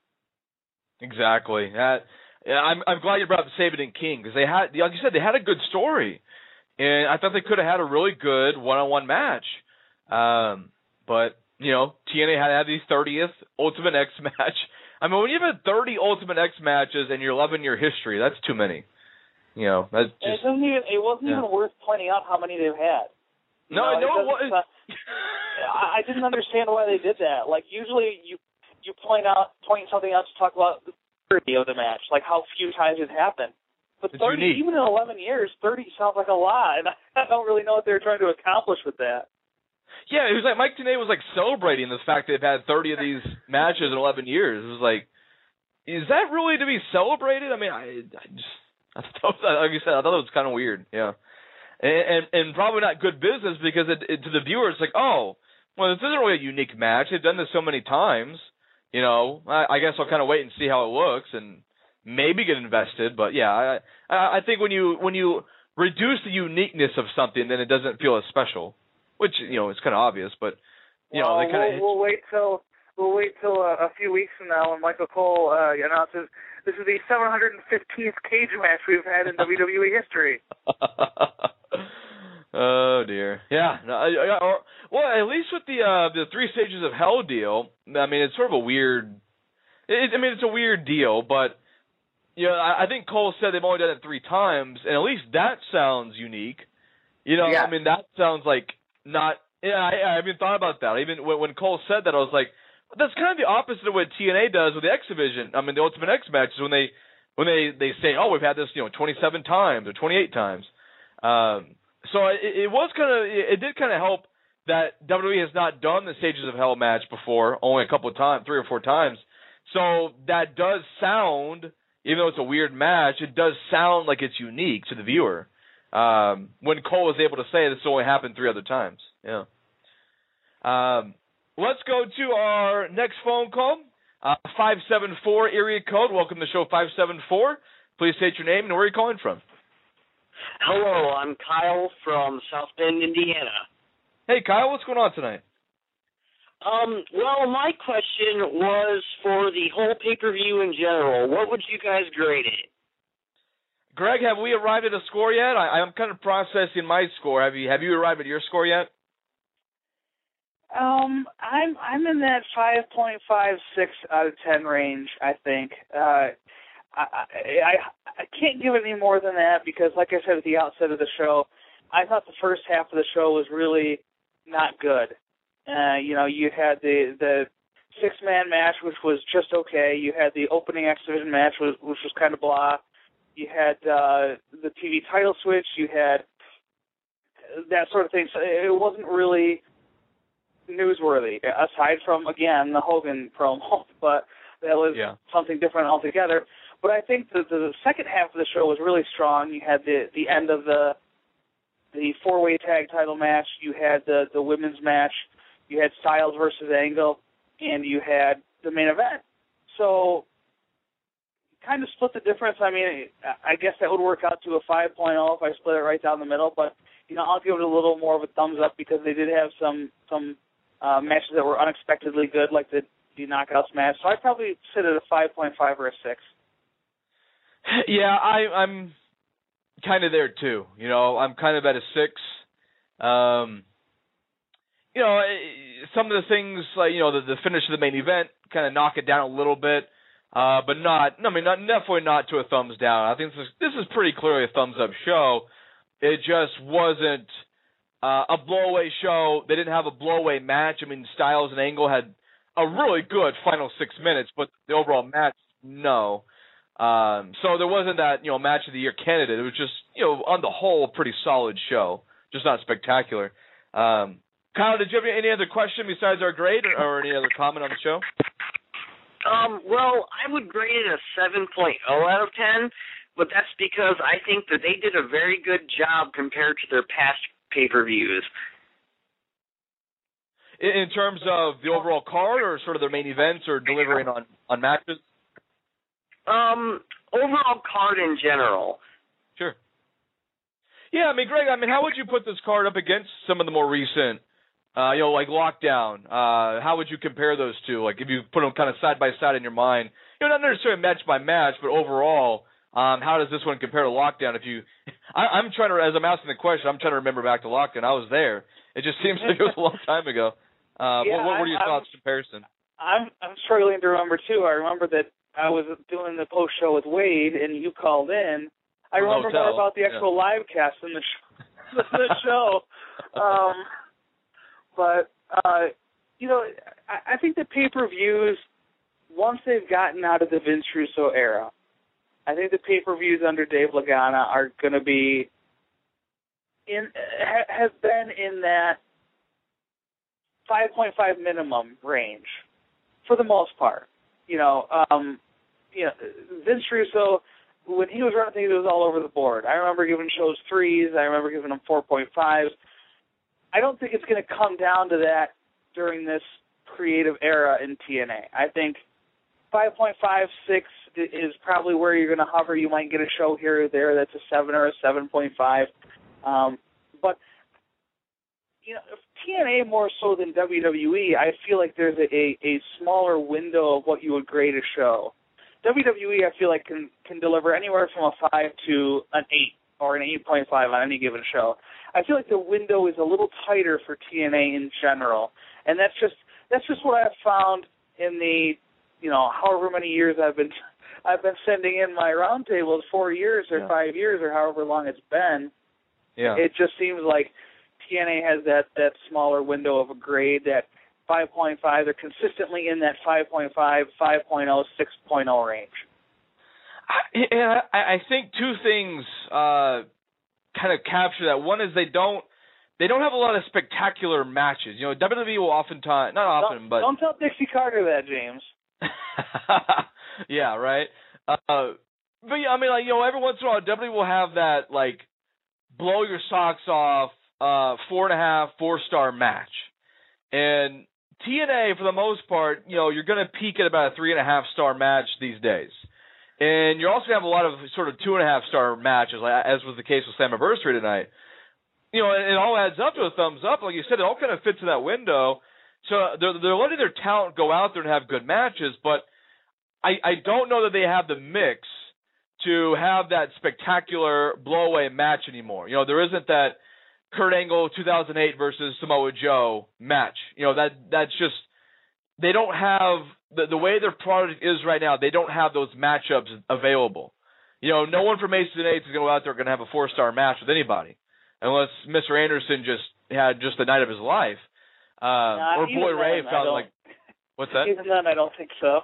Exactly. That. Yeah, I'm I'm glad you brought up Sabin and King because they had, like you said, they had a good story, and I thought they could have had a really good one-on-one match. Um, but you know, T N A had to have the thirtieth Ultimate X match. I mean, when you have thirty Ultimate X matches in your eleven-year history, that's too many. You know, that's just. And it doesn't even. It wasn't yeah. even worth pointing out how many they've had. You no, know, no, it it wasn't. Uh, I didn't understand why they did that. Like usually, you you point out point something else to talk about of the match, like how few times it happened. But it's thirty, unique. even in eleven years, thirty sounds like a lot, and I don't really know what they're trying to accomplish with that. Yeah, it was like Mike Tenay was like celebrating the fact they've had thirty of these matches in eleven years. It was like, is that really to be celebrated? I mean, I, I just, I thought, like you said, I thought it was kind of weird. Yeah, and and, and probably not good business because it, it, to the viewer, it's like, oh, well, this isn't really a unique match. They've done this so many times. You know, I, I guess I'll kind of wait and see how it looks and maybe get invested. But yeah, I, I I think when you when you reduce the uniqueness of something, then it doesn't feel as special. Which, you know, it's kind of obvious, but you well, know, they kind of. We'll, we'll wait till we'll wait till a, a few weeks from now when Michael Cole uh, announces this is the seven hundred fifteenth cage match we've had in W W E history. Oh dear, yeah. No, I, I, or, well, at least with the uh, the three stages of hell deal, I mean, it's sort of a weird. It, I mean, it's a weird deal, but you know, I, I think Cole said they've only done it three times, and at least that sounds unique. You know, Yeah. I mean, that sounds like not. Yeah, I, I even thought about that. Even when, when Cole said that, I was like, that's kind of the opposite of what T N A does with the X Division. I mean, the Ultimate X matches when they when they, they say, oh, we've had this, you know, twenty-seven times or twenty-eight times. Um, so it, it was kind of it, it did kind of help that W W E has not done the Stages of Hell match before, only a couple of times, three or four times. So that does sound, even though it's a weird match, it does sound like it's unique to the viewer. Um, when Cole was able to say this only happened three other times. Yeah. Um, let's go to our next phone call. Uh, five seven four area code. Welcome to the show, five seven four. Please state your name and where you're calling from. Hello, I'm Kyle from South Bend, Indiana. Hey, Kyle, what's going on tonight? Um, well, my question was for the whole pay-per-view in general. What would you guys grade it? Greg, have we arrived at a score yet? I, I'm kind of processing my score. Have you Have you arrived at your score yet? Um, I'm I'm in that five point five six out of ten range. I think. Uh, I, I I can't give it any more than that because, like I said at the outset of the show, I thought the first half of the show was really not good. Uh, you know, you had the the six man match, which was just okay. You had the opening X Division match, which, which was kind of blah. You had uh, the T V title switch. You had that sort of thing. So it wasn't really newsworthy, aside from, again, the Hogan promo, but that was yeah. something different altogether. But I think the, the second half of the show was really strong. You had the, the end of the the four-way tag title match. You had the, the women's match. You had Styles versus Angle, and you had the main event. So kind of split the difference. I mean, I guess that would work out to a five point oh if I split it right down the middle, but you know, I'll give it a little more of a thumbs up because they did have some some uh, matches that were unexpectedly good, like the, the Knockouts match. So I'd probably sit at a five point five or a six. Yeah, I, I'm kind of there too. You know, I'm kind of at a six. Um, you know, some of the things like you know the, the finish of the main event kind of knock it down a little bit. Uh, but not, I mean, not, definitely not to a thumbs down. I think this is, this is pretty clearly a thumbs up show. It just wasn't uh, a blowaway show. They didn't have a blowaway match. I mean, Styles and Angle had a really good final six minutes, but the overall match, no. Um, so there wasn't that, you know, match of the year candidate. It was just, you know, on the whole, a pretty solid show, just not spectacular. Um, Kyle, did you have any other question besides our grade or, or any other comment on the show? Um, well, I would grade it a seven point oh out of ten, but that's because I think that they did a very good job compared to their past pay-per-views. In, in terms of the overall card or sort of their main events or delivering on, on matches? Um, overall card in general. Sure. Yeah, I mean, Greg, I mean, how would you put this card up against some of the more recent Uh, you know, like Lockdown, uh, how would you compare those two? Like, if you put them kind of side by side in your mind, you know, not necessarily match by match, but overall, um, how does this one compare to Lockdown? If you, I, I'm trying to, as I'm asking the question, I'm trying to remember back to Lockdown. I was there. It just seems like it was a long time ago. Uh, yeah, what, what were your I'm, thoughts in comparison? I'm I'm struggling to remember too. I remember that I was doing the post show with Wade, and you called in. I From remember more about the actual yeah. live cast than the show. the show. Um, But, uh, you know, I, I think the pay-per-views, once they've gotten out of the Vince Russo era, I think the pay-per-views under Dave Lagana are going to be, in ha, have been in that five point five minimum range for the most part. You know, um, you know, Vince Russo, when he was running things, it was all over the board. I remember giving shows threes. I remember giving them four point fives. I don't think it's going to come down to that during this creative era in T N A. I think five point five, six is probably where you're going to hover. You might get a show here or there that's a seven or a seven point five. Um, but, you know, T N A more so than W W E, I feel like there's a, a, a smaller window of what you would grade a show. W W E, I feel like, can, can deliver anywhere from a five to an eight or an eight point five on any given show. I feel like the window is a little tighter for T N A in general, and that's just that's just what I've found in the, you know, however many years I've been I've been sending in my roundtables, four years or yeah. five years or however long it's been, Yeah. It just seems like T N A has that, that smaller window of a grade, that five point five. They're consistently in that five point five, five point oh, six point oh range. I, I think two things uh, kind of capture that. One is they don't they don't have a lot of spectacular matches. You know, W W E will oftentimes, not often, don't, but don't tell Dixie Carter that, James. Yeah, right. Uh, but yeah, I mean, like, you know, every once in a while, W W E will have that like blow your socks off, uh, four and a half, four star match, and T N A for the most part, you know, you're going to peak at about a three and a half star match these days. And you're also going to have a lot of sort of two and a half star matches, like, as was the case with Slammiversary tonight. You know, and it all adds up to a thumbs up. Like you said, it all kind of fits in that window. So they're, they're letting their talent go out there and have good matches, but I, I don't know that they have the mix to have that spectacular blow-away match anymore. You know, there isn't that Kurt Angle two thousand eight versus Samoa Joe match. You know, that that's just – they don't have – the the way their product is right now, they don't have those matchups available. You know, no one from Aces and Eights is going to go out there and going to have a four-star match with anybody unless Mister Anderson just had just the night of his life. Uh, nah, or Boy Ray felt like – what's that? Even then, I don't think so.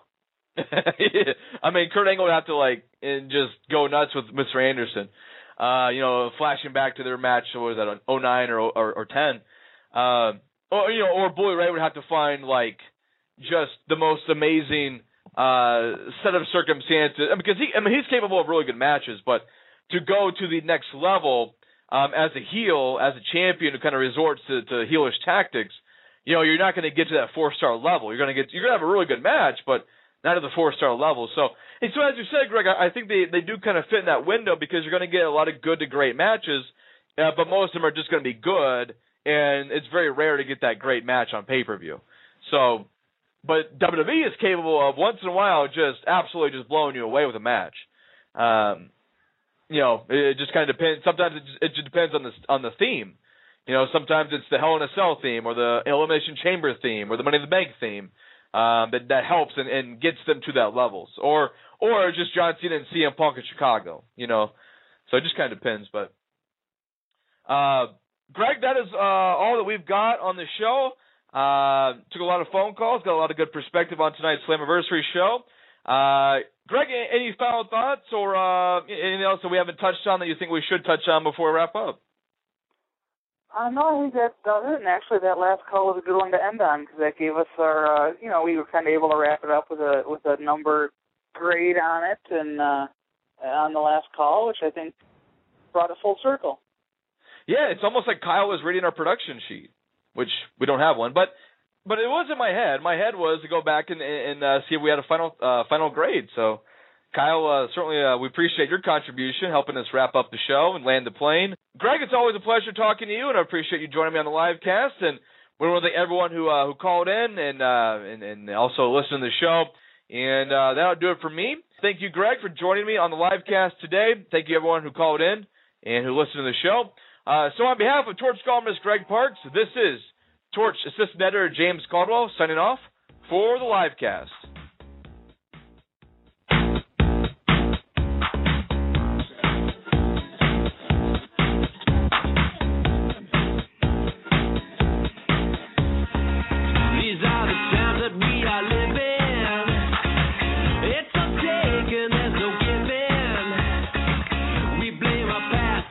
I mean, Kurt Angle would have to, like, and just go nuts with Mister Anderson. Uh, you know, flashing back to their match, what was that, oh nine or or, or ten. Uh, or, you know, or Boy Ray would have to find, like, just the most amazing uh, set of circumstances. I mean, because he, I mean, he's capable of really good matches, but to go to the next level um, as a heel, as a champion who kind of resorts to, to heelish tactics, you know, you're not going to get to that four-star level. You're going to get, you're going to have a really good match, but not at the four-star level. So, and so as you said, Greg, I, I think they, they do kind of fit in that window because you're going to get a lot of good to great matches, uh, but most of them are just going to be good, and it's very rare to get that great match on pay-per-view. So, but W W E is capable of once in a while just absolutely just blowing you away with a match. Um, you know, it just kind of depends. Sometimes it just, it just depends on the on the theme. You know, sometimes it's the Hell in a Cell theme or the Elimination Chamber theme or the Money in the Bank theme um, that that helps and, and gets them to that levels. Or or just John Cena and C M Punk in Chicago. You know, so it just kind of depends. But uh, Greg, that is uh, all that we've got on the show. Uh, took a lot of phone calls, got a lot of good perspective on tonight's Slammiversary show. Uh, Greg, any final thoughts or uh, anything else that we haven't touched on that you think we should touch on before we wrap up? Uh, no, I think that does it. And actually, that last call was a good one to end on because that gave us our, uh, you know, we were kind of able to wrap it up with a with a number grade on it and uh, on the last call, which I think brought it full circle. Yeah, it's almost like Kyle was reading our production sheet, which we don't have one, but but it was in my head. My head was to go back and and uh, see if we had a final uh, final grade. So, Kyle, uh, certainly uh, we appreciate your contribution, helping us wrap up the show and land the plane. Greg, it's always a pleasure talking to you, and I appreciate you joining me on the live cast. And we want to thank everyone who uh, who called in and, uh, and and also listened to the show. And uh, that'll do it for me. Thank you, Greg, for joining me on the live cast today. Thank you, everyone who called in and who listened to the show. Uh, so on behalf of Torch columnist Greg Parks, this is Torch assistant editor James Caldwell signing off for the live cast. These are the times that we are living. It's a taking, there's no giving. We blame our past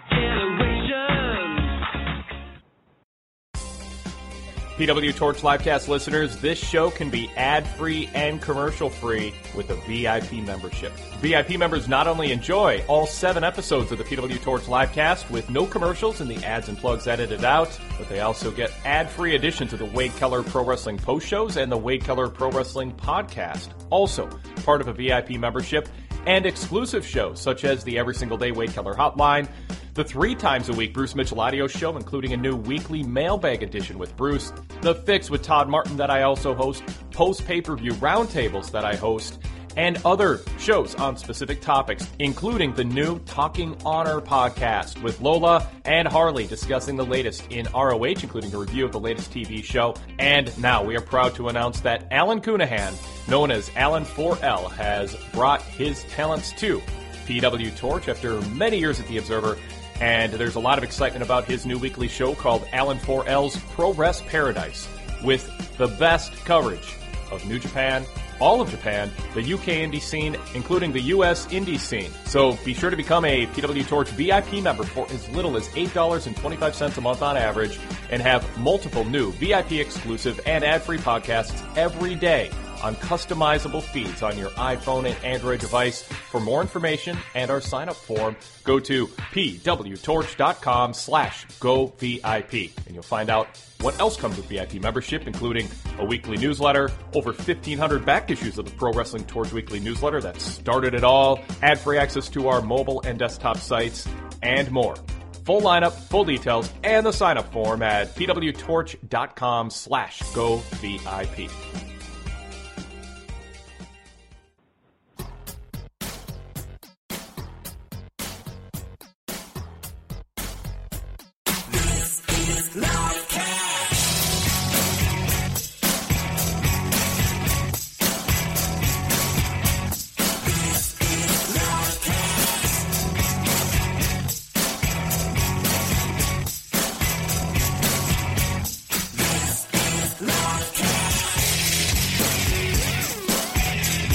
generations. P W Torch Livecast listeners, this show can be ad-free and commercial-free with a V I P membership. V I P members not only enjoy all seven episodes of the P W Torch Livecast with no commercials and the ads and plugs edited out, but they also get ad-free additions to the Wade Keller Pro Wrestling post shows and the Wade Keller Pro Wrestling podcast. Also, part of a V I P membership and exclusive shows such as the Every Single Day Wade Keller Hotline, the three times a week Bruce Mitchell audio show, including a new weekly mailbag edition with Bruce, The Fix with Todd Martin that I also host, post pay-per-view roundtables that I host, and other shows on specific topics, including the new Talking Honor podcast with Lola and Harley discussing the latest in R O H, including a review of the latest T V show. And now we are proud to announce that Alan Cunahan, known as Alan four L, has brought his talents to P W Torch after many years at The Observer And there's a lot of excitement about his new weekly show called Alan four L's Pro Wrest Paradise, with the best coverage of New Japan, all of Japan, the U K indie scene, including the U S indie scene. So be sure to become a P W Torch V I P member for as little as eight dollars and twenty-five cents a month on average, and have multiple new V I P exclusive and ad-free podcasts every day on customizable feeds on your iPhone and Android device. For more information and our sign-up form, go to pwtorch.com slash go VIP, and you'll find out what else comes with V I P membership, including a weekly newsletter, over fifteen hundred back issues of the Pro Wrestling Torch weekly newsletter that started it all, ad-free access to our mobile and desktop sites, and more. Full lineup, full details, and the sign-up form at pwtorch.com slash go VIP.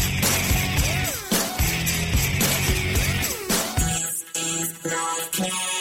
Loudcast.